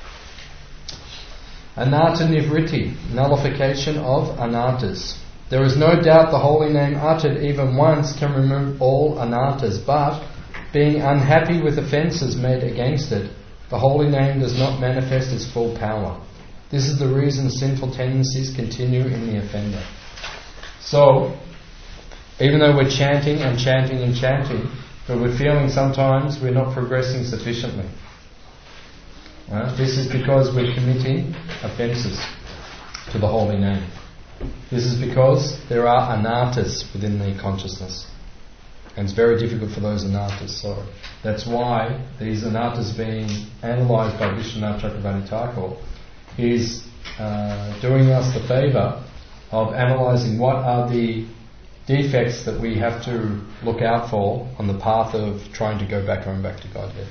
Anartha nivritti, nullification of anarthas. There is no doubt the holy name uttered even once can remove all anarthas, but being unhappy with offences made against it, the holy name does not manifest its full power. This is the reason sinful tendencies continue in the offender. So, even though we're chanting and chanting and chanting, but we're feeling sometimes we're not progressing sufficiently. This is because we're committing offences to the holy name. This is because there are anarthas within the consciousness. And it's very difficult for those anarthas. So that's why these anarthas being analysed by Vishwanath Chakravarti Thakur is doing us the favour of analysing what are the defects that we have to look out for on the path of trying to go back to Godhead.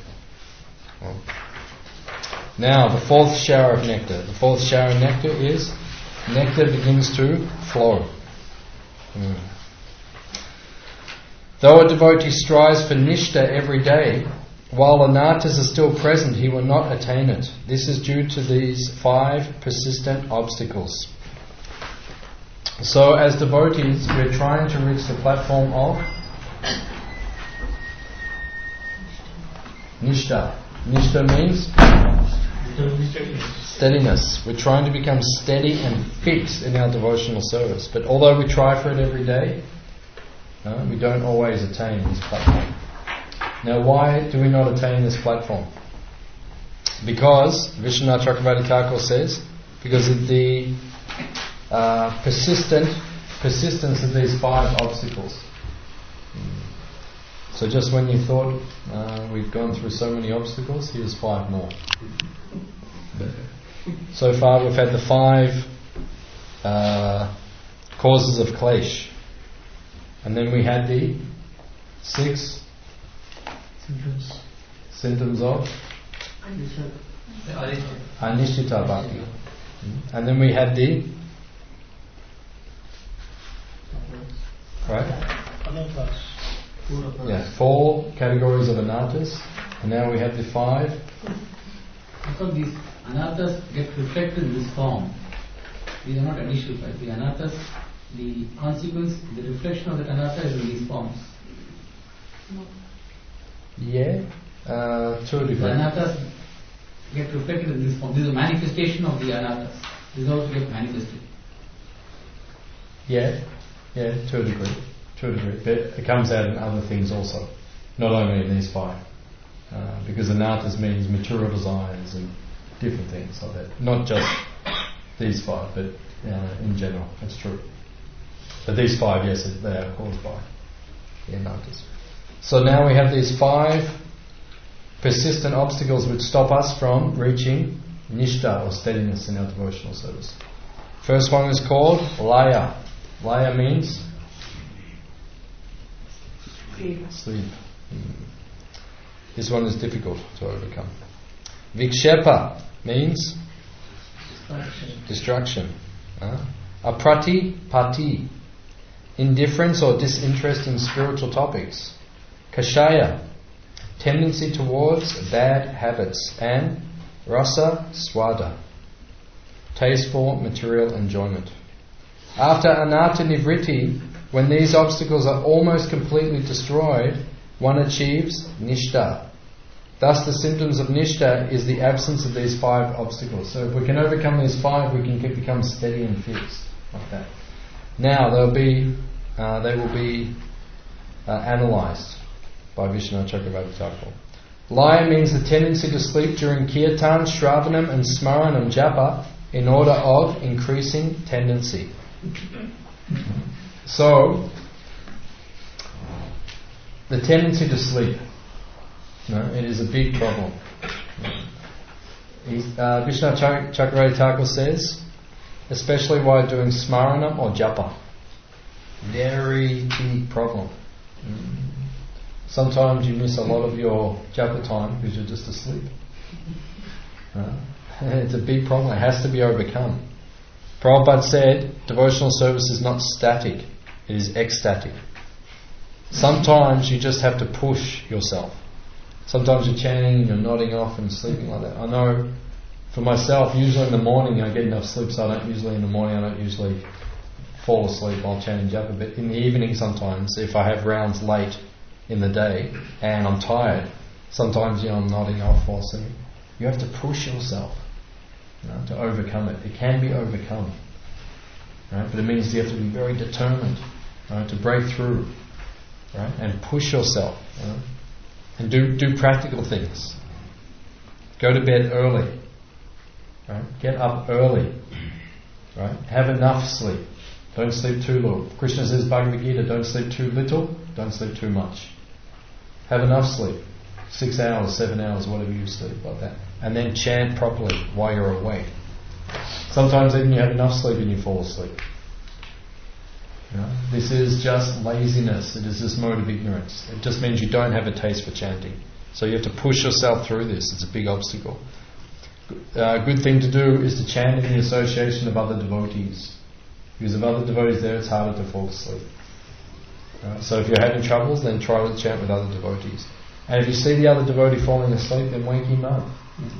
Now, the fourth shower of nectar. The fourth shower of nectar is nectar begins to flow. Though a devotee strives for nishta every day, while anarthas are still present, he will not attain it. This is due to these 5 persistent obstacles. So, as devotees, we're trying to reach the platform of nishta. Nishta means steadiness. We're trying to become steady and fixed in our devotional service. But although we try for it every day, we don't always attain this platform. Now, why do we not attain this platform? Because, Vishwanath Chakravarti Thakur says, because of the persistence of these 5 obstacles. So just when you thought we've gone through so many obstacles, here's 5 more. So far we've had the 5 causes of klesh. And then we had the 6 symptoms of anishtita bhakti. And then we had the right? 4 categories of anarthas, and now we have the 5. So these anarthas get reflected in this form. These are not additional, right? The anarthas, the consequence, the reflection of the anartha is in these forms. Yeah, to a degree. The anarthas get reflected in this form. This is a manifestation of the anarthas. This also gets manifested. Yeah, to a degree. But it comes out in other things also, not only in these 5. Because anarthas means material desires and different things like that. Not just these 5, but in general, it's true. But these 5, yes, they are caused by the anarthas. So now we have these 5 persistent obstacles which stop us from reaching nishta, or steadiness, in our devotional service. First one is called laya. Laya means sleep. This one is difficult to overcome. Vikshepa means destruction. Apratipatti, indifference or disinterest in spiritual topics. Kashaya, tendency towards bad habits. And rasa swada, taste for material enjoyment. After anartha nivritti, when these obstacles are almost completely destroyed, one achieves nishta. Thus the symptoms of nishta is the absence of these 5 obstacles. So if we can overcome these 5, we can become steady and fixed, like that. Now they will be analysed by Vishwanath Chakravarti Thakur. Laya means the tendency to sleep during kirtan, shravanam and smaranam japa in order of increasing tendency. So, the tendency to sleep, it is a big problem. Vishwanath Chakravarti Thakur says, especially while doing smaranam or japa, very big problem. Sometimes you miss a lot of your japa time because you're just asleep. It's a big problem. It has to be overcome. Prabhupada said, devotional service is not static, it is ecstatic. Sometimes you just have to push yourself. Sometimes you're chanting, you're nodding off and sleeping like that. I know for myself, usually in the morning I get enough sleep, so I don't usually fall asleep while chanting japa. But in the evening sometimes, if I have rounds late in the day and I'm tired, sometimes I'm nodding off while singing. You have to push yourself to overcome it. It can be overcome, right? But it means you have to be very determined, right, to break through, right, and push yourself, and do practical things. Go to bed early, right? Get up early, right? Have enough sleep. Don't sleep too little. Krishna says, Bhagavad Gita, don't sleep too little, don't sleep too much. Have enough sleep. 6 hours, 7 hours, whatever you sleep, like that. And then chant properly while you're awake. Sometimes even you have enough sleep and you fall asleep. This is just laziness. It is this mode of ignorance. It just means you don't have a taste for chanting. So you have to push yourself through this. It's a big obstacle. A good thing to do is to chant in the association of other devotees. Because if other devotees there, it's harder to fall asleep. So if you're having troubles, then try to chant with other devotees. And if you see the other devotee falling asleep, then wake him up.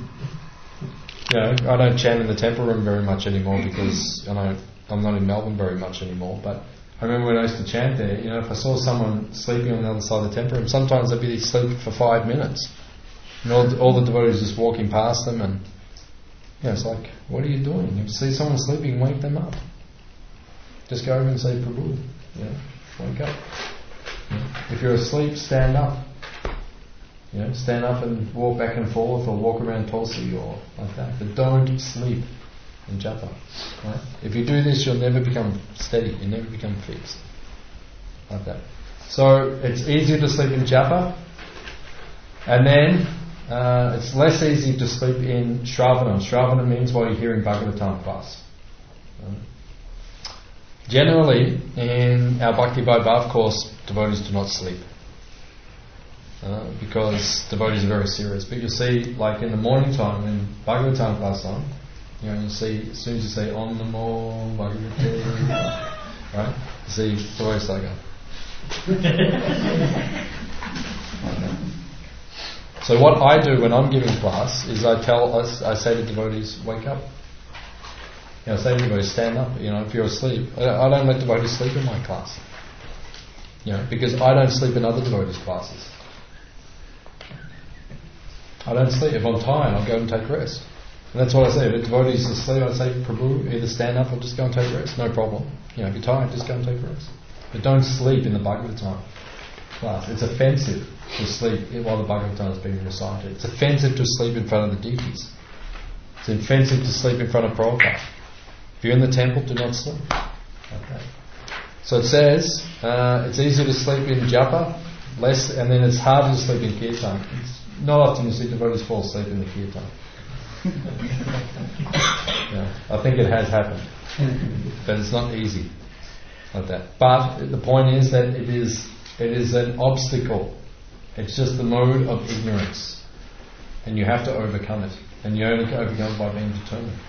I don't chant in the temple room very much anymore because I'm not in Melbourne very much anymore. But I remember when I used to chant there, if I saw someone sleeping on the other side of the temple room, sometimes they'd be asleep for 5 minutes. And all the devotees just walking past them, and it's like, what are you doing? If you see someone sleeping, wake them up. Just go over and say, Prabhu, wake up. If you're asleep, stand up. Stand up and walk back and forth, or walk around Tulsi or like that. But don't sleep in japa. Right? If you do this, you'll never become steady. You'll never become fixed. Like that. So it's easier to sleep in japa, and then it's less easy to sleep in shravanam. Shravanam means while you're hearing Bhagavatam class. Generally, in our Bhakti by Bhav course, devotees do not sleep. Because devotees are very serious. But you'll see, like in the morning time, when Bhagavatam class on, you'll see, as soon as you say Om Namo Bhagavate, right? You see devotees like that. So what I do when I'm giving class is I say to devotees, wake up. I say to devotees, stand up. If you're asleep, I don't let devotees sleep in my class. Because I don't sleep in other devotees' classes. I don't sleep. If I'm tired, I'll go and take rest. And that's what I say. If a devotee is asleep, I say, Prabhu, either stand up or just go and take rest. No problem. If you're tired, just go and take rest. But don't sleep in the Bhagavatam class. It's offensive to sleep while the Bhagavatam is being recited. It's offensive to sleep in front of the deities. It's offensive to sleep in front of Prabhupada. If you're in the temple, do not sleep. Okay. So it says, it's easy to sleep in japa, and then it's harder to sleep in kirtan. It's not often you see devotees fall asleep in the kirtan. I think it has happened, but it's not easy like that. But the point is that it is an obstacle. It's just the mode of ignorance, and you have to overcome it. And you only can overcome it by being determined.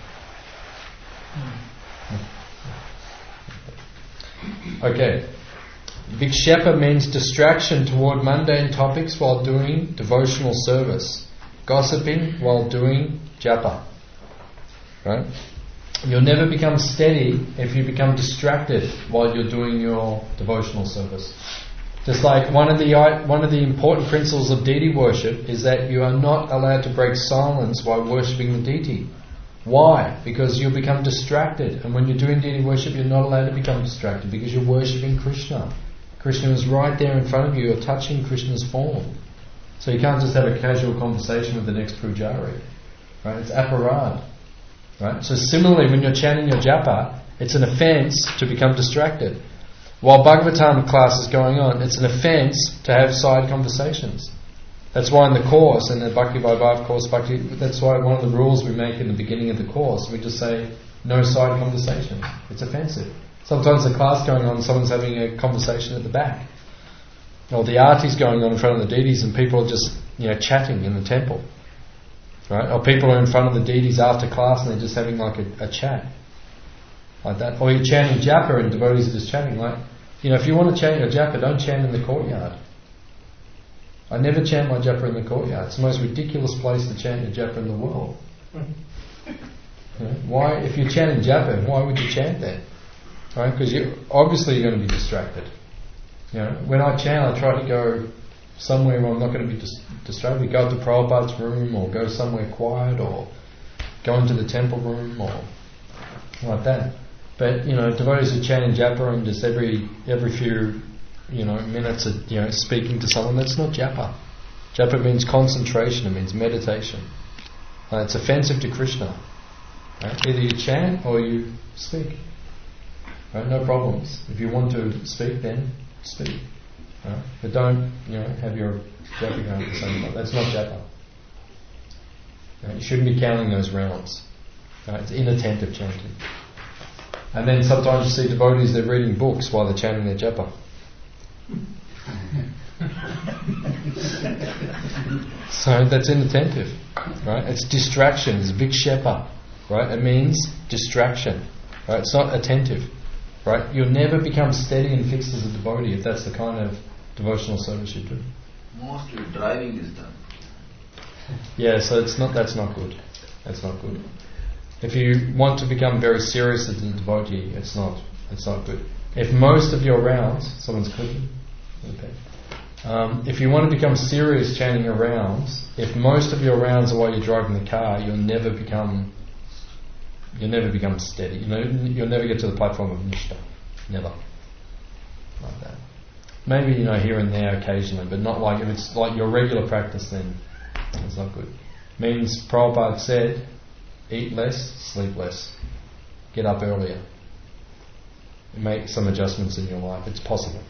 Okay. Vikshepa means distraction toward mundane topics while doing devotional service. Gossiping while doing japa. Right? You'll never become steady if you become distracted while you're doing your devotional service. Just like one of the important principles of deity worship is that you are not allowed to break silence while worshipping the deity. Why? Because you'll become distracted, and when you're doing deity worship, you're not allowed to become distracted because you're worshipping Krishna. Krishna is right there in front of you. You're touching Krishna's form, so you can't just have a casual conversation with the next pujari. Right? It's aparad. Right? So similarly, when you're chanting your japa, it's an offence to become distracted. While Bhagavatam class is going on, it's an offence to have side conversations. That's why in the course, in the Bhakti Vaibhav course, that's why one of the rules we make in the beginning of the course, we just say, no side conversations. It's offensive. Sometimes the class going on, someone's having a conversation at the back. Or the arti's going on in front of the deities and people are just, chatting in the temple. Right? Or people are in front of the deities after class and they're just having like a chat. Like that. Or you're chanting japa and devotees are just chatting. If you want to chant your japa, don't chant in the courtyard. I never chant my japa in the courtyard. It's the most ridiculous place to chant your japa in the world. Why? If you're chanting japa, why would you chant there? Right? Because obviously you're going to be distracted. When I chant, I try to go somewhere where I'm not going to be distracted. Go to Prabhupada's room, or go somewhere quiet, or go into the temple room, or like that. But devotees are chanting japa and just every few minutes are speaking to someone. That's not japa. Japa means concentration. It means meditation. It's offensive to Krishna. Right? Either you chant or you speak. Right? No problems. If you want to speak, then speak. Right? But don't have your japa going at the same time. That's not japa. Right? You shouldn't be counting those rounds. Right? It's inattentive chanting. And then sometimes you see devotees, they're reading books while they're chanting their japa. So that's inattentive. Right? It's distraction. It's vikshepa. Right? It means distraction. Right? It's not attentive. Right? You'll never become steady and fixed as a devotee if that's the kind of devotional service you do. Mostly driving is done. Yeah, so that's not good. That's not good. If you want to become very serious as a devotee, it's not good. If most of your rounds, someone's clicking. Okay. If you want to become serious chanting your rounds, if most of your rounds are while you're driving the car, you'll never become steady. You'll never get to the platform of Nishta. Never. Like that. Maybe here and there occasionally, but not like if it's like your regular practice, then it's not good. Means Prabhupada said, eat less, sleep less. Get up earlier. Make some adjustments in your life. It's possible.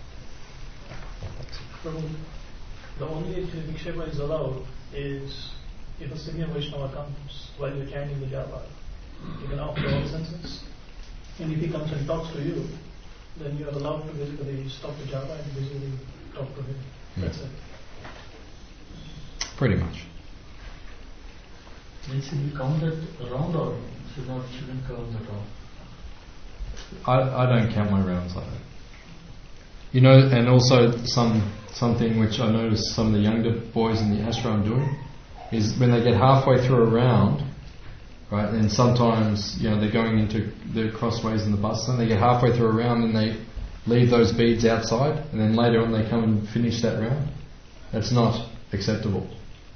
The only vikshepa is allowed is if a senior Vaishnava comes while you're chanting the japa. You can offer all senses. And if he comes and talks to you, then you are allowed to basically stop the japa and basically talk to him. That's it. Pretty much. It should be counted around or shouldn't count at all? I don't count my rounds like that. And also something which I notice some of the younger boys in the ashram doing is when they get halfway through a round, right, and sometimes they're going into the crossways in the bus and they get halfway through a round and they leave those beads outside and then later on they come and finish that round. That's not acceptable.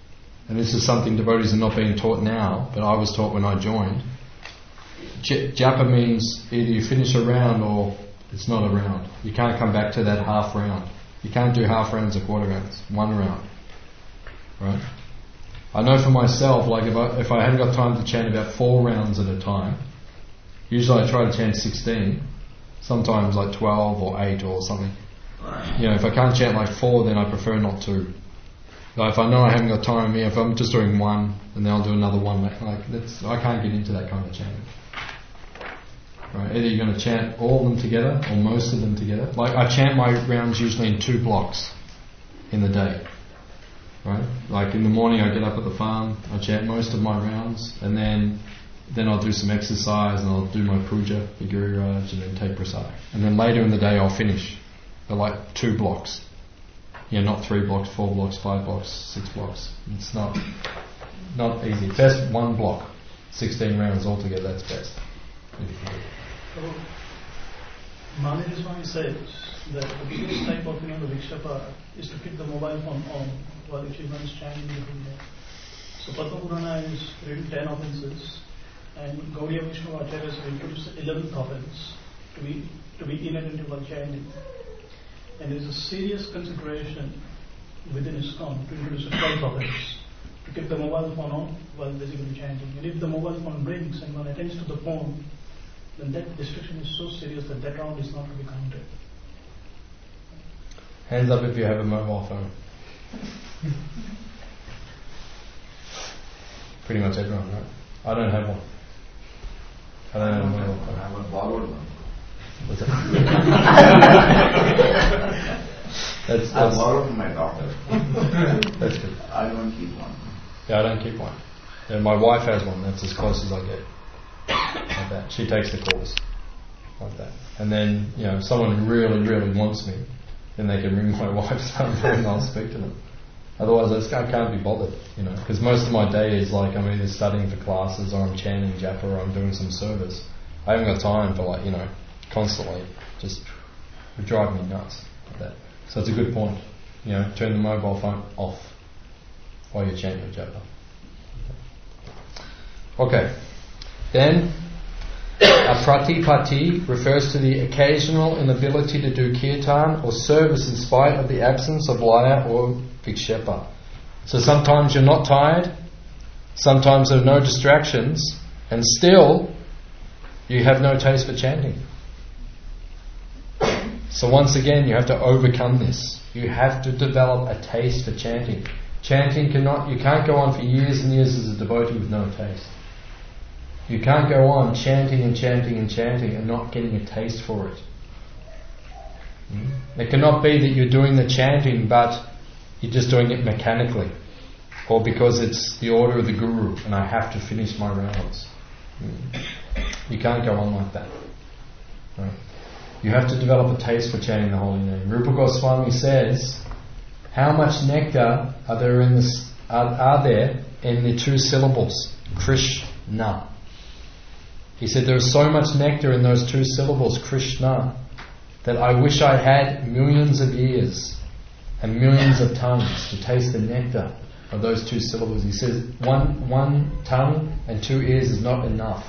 and this is something devotees are not being taught now, but I was taught when I joined. Japa means either you finish a round or it's not a round. You can't come back to that half round. You can't do half rounds or quarter rounds. One round. Right? I know for myself, like if I hadn't got time to chant about 4 rounds at a time, usually I try to chant 16, sometimes like 12 or 8 or something. You know, if I can't chant like 4, then I prefer not to. Like if I know I haven't got time, if I'm just doing 1 and then I'll do another 1, I can't get into that kind of chanting. Right? Either you're going to chant all of them together or most of them together. Like I chant my rounds usually in 2 blocks in the day. Right? Like in the morning I get up at the farm, I chant most of my rounds, and then I'll do some exercise and I'll do my puja, the Giriraj, and then take prasad. And then later in the day I'll finish. They're like 2 blocks. You know, not 3 blocks, 4 blocks, 5 blocks, 6 blocks. It's not easy. Best 1 block, 16 rounds altogether, that's best. If you can do it. So, Maharaji Swami says that the biggest type of the Vikshapa is to keep the mobile phone on while the children is chanting the Puja. So Padma Purana is written 10 offences, and Gaudiya Vishnu Acharya has introduced the 11th offence to be inattentive while chanting. And there is a serious consideration within ISKCON to introduce a 12th offence, to keep the mobile phone on while basically chanting. And if the mobile phone rings and one attends to the phone, then that restriction is so serious that round is not to be counted. Hands up if you have a mobile phone. Pretty much everyone, right? I don't have one. I don't have a mobile phone. I have a borrowed one. What's that? I borrowed from my daughter. That's good. I don't keep one. Yeah, I don't keep one. Yeah, my wife has one. That's as close as I get. Like that. She takes the calls. Like that. And then, you know, if someone really, really wants me, then they can ring my wife's number and I'll speak to them. Otherwise, I can't be bothered, you know, because most of my day is like I'm either studying for classes or I'm chanting japa or I'm doing some service. I haven't got time for like, you know, constantly. Just would drive me nuts like that. So it's a good point. You know, turn the mobile phone off while you're chanting japa. Okay. Then, pratipatti refers to the occasional inability to do kirtan or service in spite of the absence of laya or vikshepa. So sometimes you're not tired, sometimes there are no distractions, and still you have no taste for chanting. So once again, you have to overcome this. You have to develop a taste for chanting. You can't go on for years and years as a devotee with no taste. You can't go on chanting and chanting and chanting and not getting a taste for it. It cannot be that you're doing the chanting but you're just doing it mechanically, or because it's the order of the Guru and I have to finish my rounds. You can't go on like that. Right? You have to develop a taste for chanting the holy name. Rupa Goswami says, how much nectar are there in the 2 syllables, Krishna? He said there is so much nectar in those 2 syllables, Krishna, that I wish I had millions of ears and millions of tongues to taste the nectar of those 2 syllables. He says one tongue and 2 ears is not enough.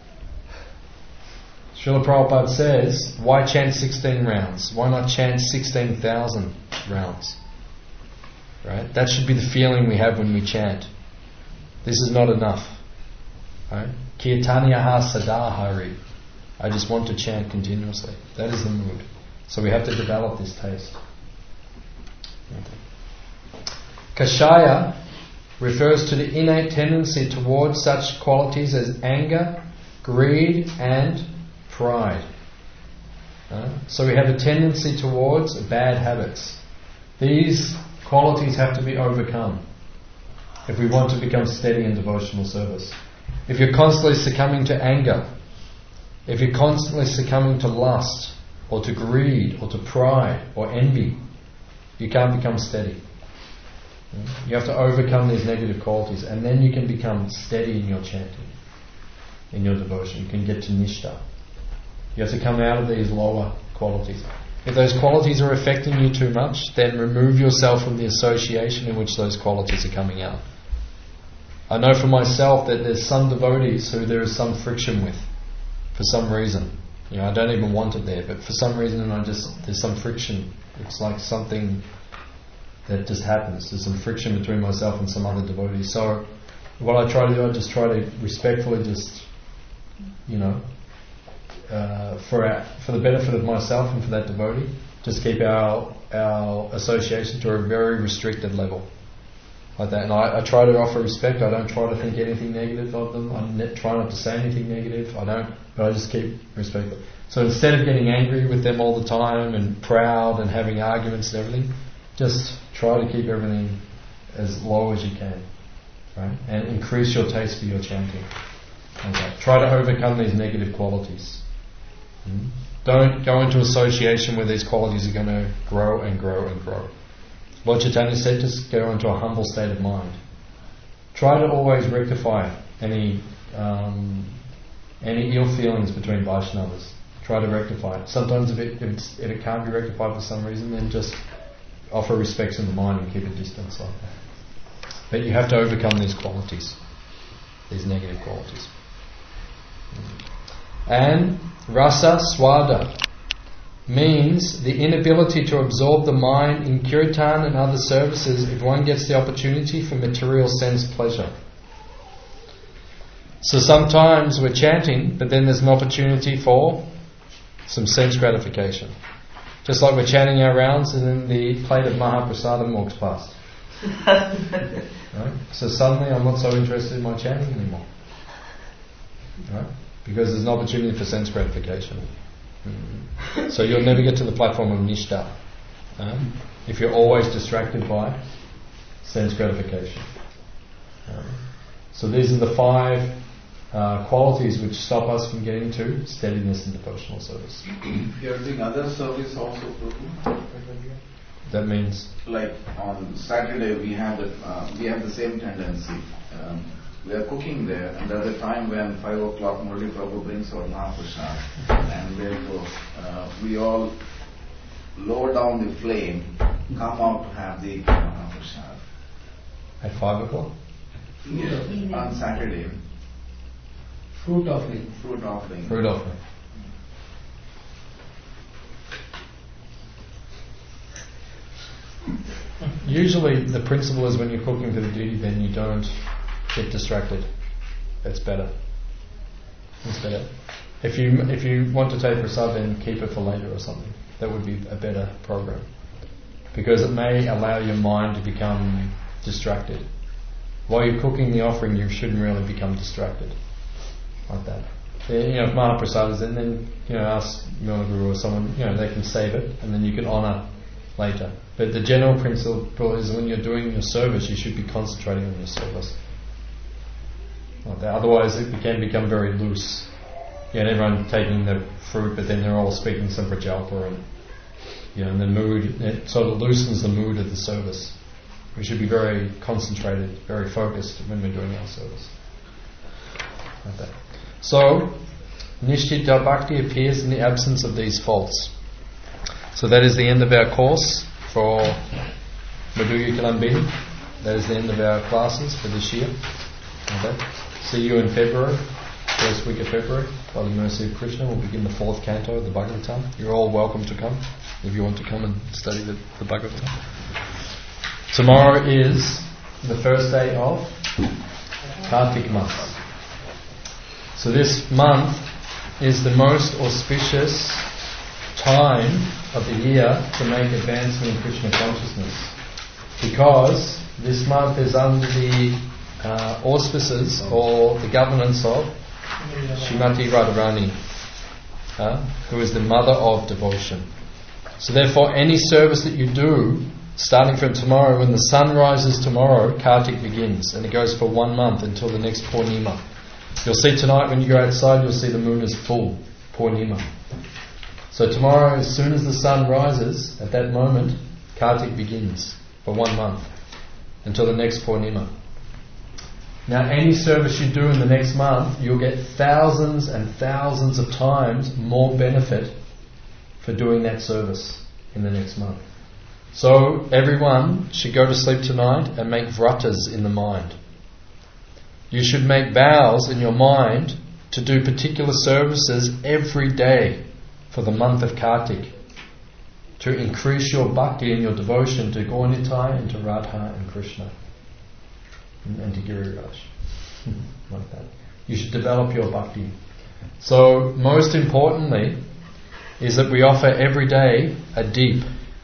Srila Prabhupada says, why chant 16 rounds? Why not chant 16,000 rounds? Right? That should be the feeling we have when we chant. This is not enough. Right? Kirtanyaha sadahari. I just want to chant continuously. That is the mood. So we have to develop this taste. Kashaya refers to the innate tendency towards such qualities as anger, greed and pride. So we have a tendency towards bad habits. These qualities have to be overcome if we want to become steady in devotional service. If you're constantly succumbing to anger, if you're constantly succumbing to lust or to greed or to pride or envy, you can't become steady. You have to overcome these negative qualities and then you can become steady in your chanting, in your devotion. You can get to nishta. You have to come out of these lower qualities. If those qualities are affecting you too much, then remove yourself from the association in which those qualities are coming out. I know for myself that there's some devotees who there is some friction with, for some reason. I don't even want it there, but for some reason there's some friction. It's like something that just happens. There's some friction between myself and some other devotees. So what I try to do, I just try to respectfully for the benefit of myself and for that devotee, just keep our association to a very restricted level. Like that. And I try to offer respect. I don't try to think anything negative of them. I try not to say anything negative. But I just keep respect. So instead of getting angry with them all the time and proud and having arguments and everything, just try to keep everything as low as you can, right? And increase your taste for your chanting. Okay. Try to overcome these negative qualities. Don't go into association where these qualities are going to grow and grow and grow. Lord Chaitanya said, just go into a humble state of mind. Try to always rectify any ill feelings between Vaishnavas. Try to rectify it. Sometimes if it can't be rectified for some reason, then just offer respect in the mind and keep a distance like that. But you have to overcome these qualities, these negative qualities. And rasa swada means the inability to absorb the mind in kirtan and other services if one gets the opportunity for material sense pleasure. So sometimes we're chanting, but then there's an opportunity for some sense gratification. Just like we're chanting our rounds and then the plate of Mahaprasadam walks past. Right? So suddenly I'm not so interested in my chanting anymore. Right? Because there's an opportunity for sense gratification. So you'll never get to the platform of Nishtha if you're always distracted by sense gratification. So these are the 5 qualities which stop us from getting to steadiness in devotional service. If you're doing other service also, Prabhu, that means? Like on Saturday we have the same tendency. We are cooking there, and there's a time when 5 o'clock Murli Prabhu brings our Mahaprasad, and therefore we all lower down the flame, come out to have the Mahaprasad. At 5 o'clock? Yeah, on Saturday. Fruit offering. Fruit offering. Fruit offering. Usually the principle is when you're cooking for the duty, then you don't get distracted. It's better. It's better. If you want to take prasad, then keep it for later or something. That would be a better program, because it may allow your mind to become distracted. While you're cooking the offering, you shouldn't really become distracted like that. If Mahaprasad is in, then ask Mula Guru or someone. They can save it, and then you can honour later. But the general principle is when you're doing your service, you should be concentrating on your service. Like that. Otherwise, it can become very loose. And everyone taking the fruit, but then they're all speaking some prajalpa, and the mood. It sort of loosens the mood of the service. We should be very concentrated, very focused when we're doing our service. Like that. So, Nishtita Bhakti appears in the absence of these faults. So that is the end of our course for Madhurya Kalambini. That is the end of our classes for this year. Okay. See you in February, first week of February. By the mercy of Krishna, we'll begin the 4th canto of the Bhagavatam. You're all welcome to come if you want to come and study the Bhagavatam. Tomorrow is the first day of Kartik month. So this month is the most auspicious time of the year to make advancement in Krishna consciousness, because this month is under the auspices or the governance of Srimati Radharani, who is the mother of devotion. So therefore any service that you do, starting from tomorrow, when the sun rises tomorrow, Kartik begins, and it goes for 1 month until the next Purnima. You'll see tonight when you go outside, you'll see the moon is full, Purnima. So tomorrow, as soon as the sun rises, at that moment, Kartik begins for 1 month until the next Purnima. Now, any service you do in the next month, you'll get thousands and thousands of times more benefit for doing that service in the next month. So, everyone should go to sleep tonight and make vratas in the mind. you should make vows in your mind to do particular services every day for the month of Kartik, to increase your bhakti and your devotion to Gaurnitai and to Radha and Krishna and to Giriraj. Like that. You should develop your bhakti. So most importantly is that we offer every day a deep,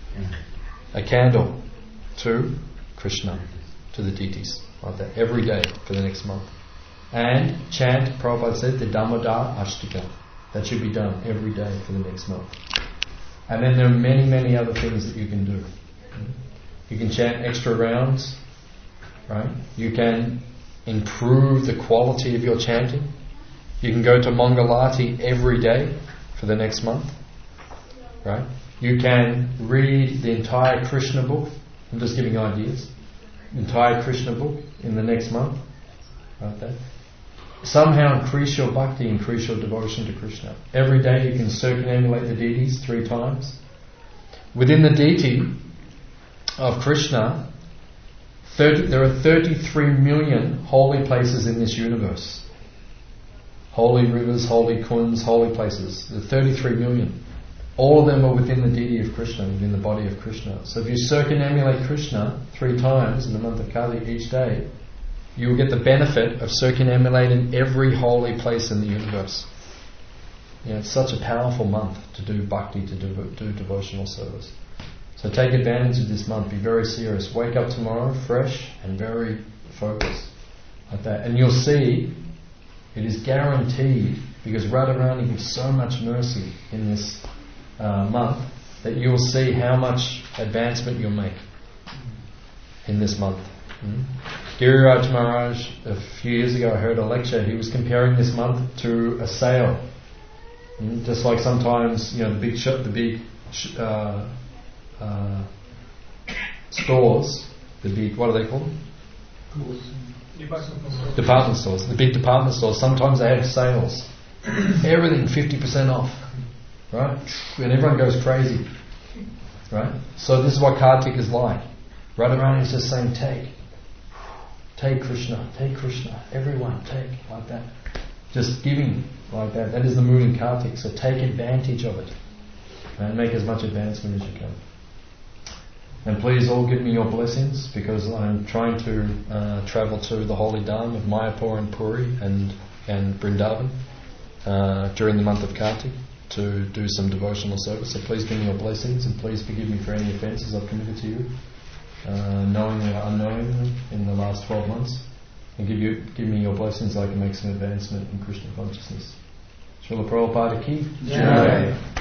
a candle to Krishna, to the deities, like that, every day for the next month. And chant, Prabhupada said, the Damodar Ashtika. That should be done every day for the next month. And then there are many, many other things that you can do. You can chant extra rounds, right? You can improve the quality of your chanting. You can go to Mangalati every day for the next month, right? You can read the entire Krishna book. I'm just giving ideas. Entire Krishna book in the next month, right there. Somehow increase your bhakti, increase your devotion to Krishna. Every day you can circumambulate the deities 3 times. Within the deity of Krishna, there are 33 million holy places in this universe. Holy rivers, holy kunds, holy places. There are 33 million. All of them are within the deity of Krishna, within the body of Krishna. So if you circumambulate Krishna 3 times in the month of Kartik each day, you will get the benefit of circumambulating every holy place in the universe. It's such a powerful month to do bhakti, to do devotional service. So take advantage of this month. Be very serious. Wake up tomorrow fresh and very focused, like that. And you'll see, it is guaranteed, because Radharani gives so much mercy in this month, that you will see how much advancement you'll make in this month. Giriraj Maharaj, a few years ago I heard a lecture, he was comparing this month to a sale. Just like sometimes, the big stores, what are they called? Department stores. The big department stores, sometimes they have sales. Everything 50% off. Right? And everyone goes crazy. Right? So this is what Kartik is like. Radharani is just saying, take Krishna, everyone take, like that. Just giving, like that. That is the mood in Kartik. So take advantage of it and make as much advancement as you can. And please all give me your blessings, because I'm trying to travel to the holy Dham of Mayapur and Puri and Vrindavan during the month of Kartik to do some devotional service. So please give me your blessings, and please forgive me for any offences I've committed to you, knowingly or unknowingly, in the last 12 months. And give me your blessings so I can make some advancement in Krishna consciousness. Srila Prabhupada ki Jai.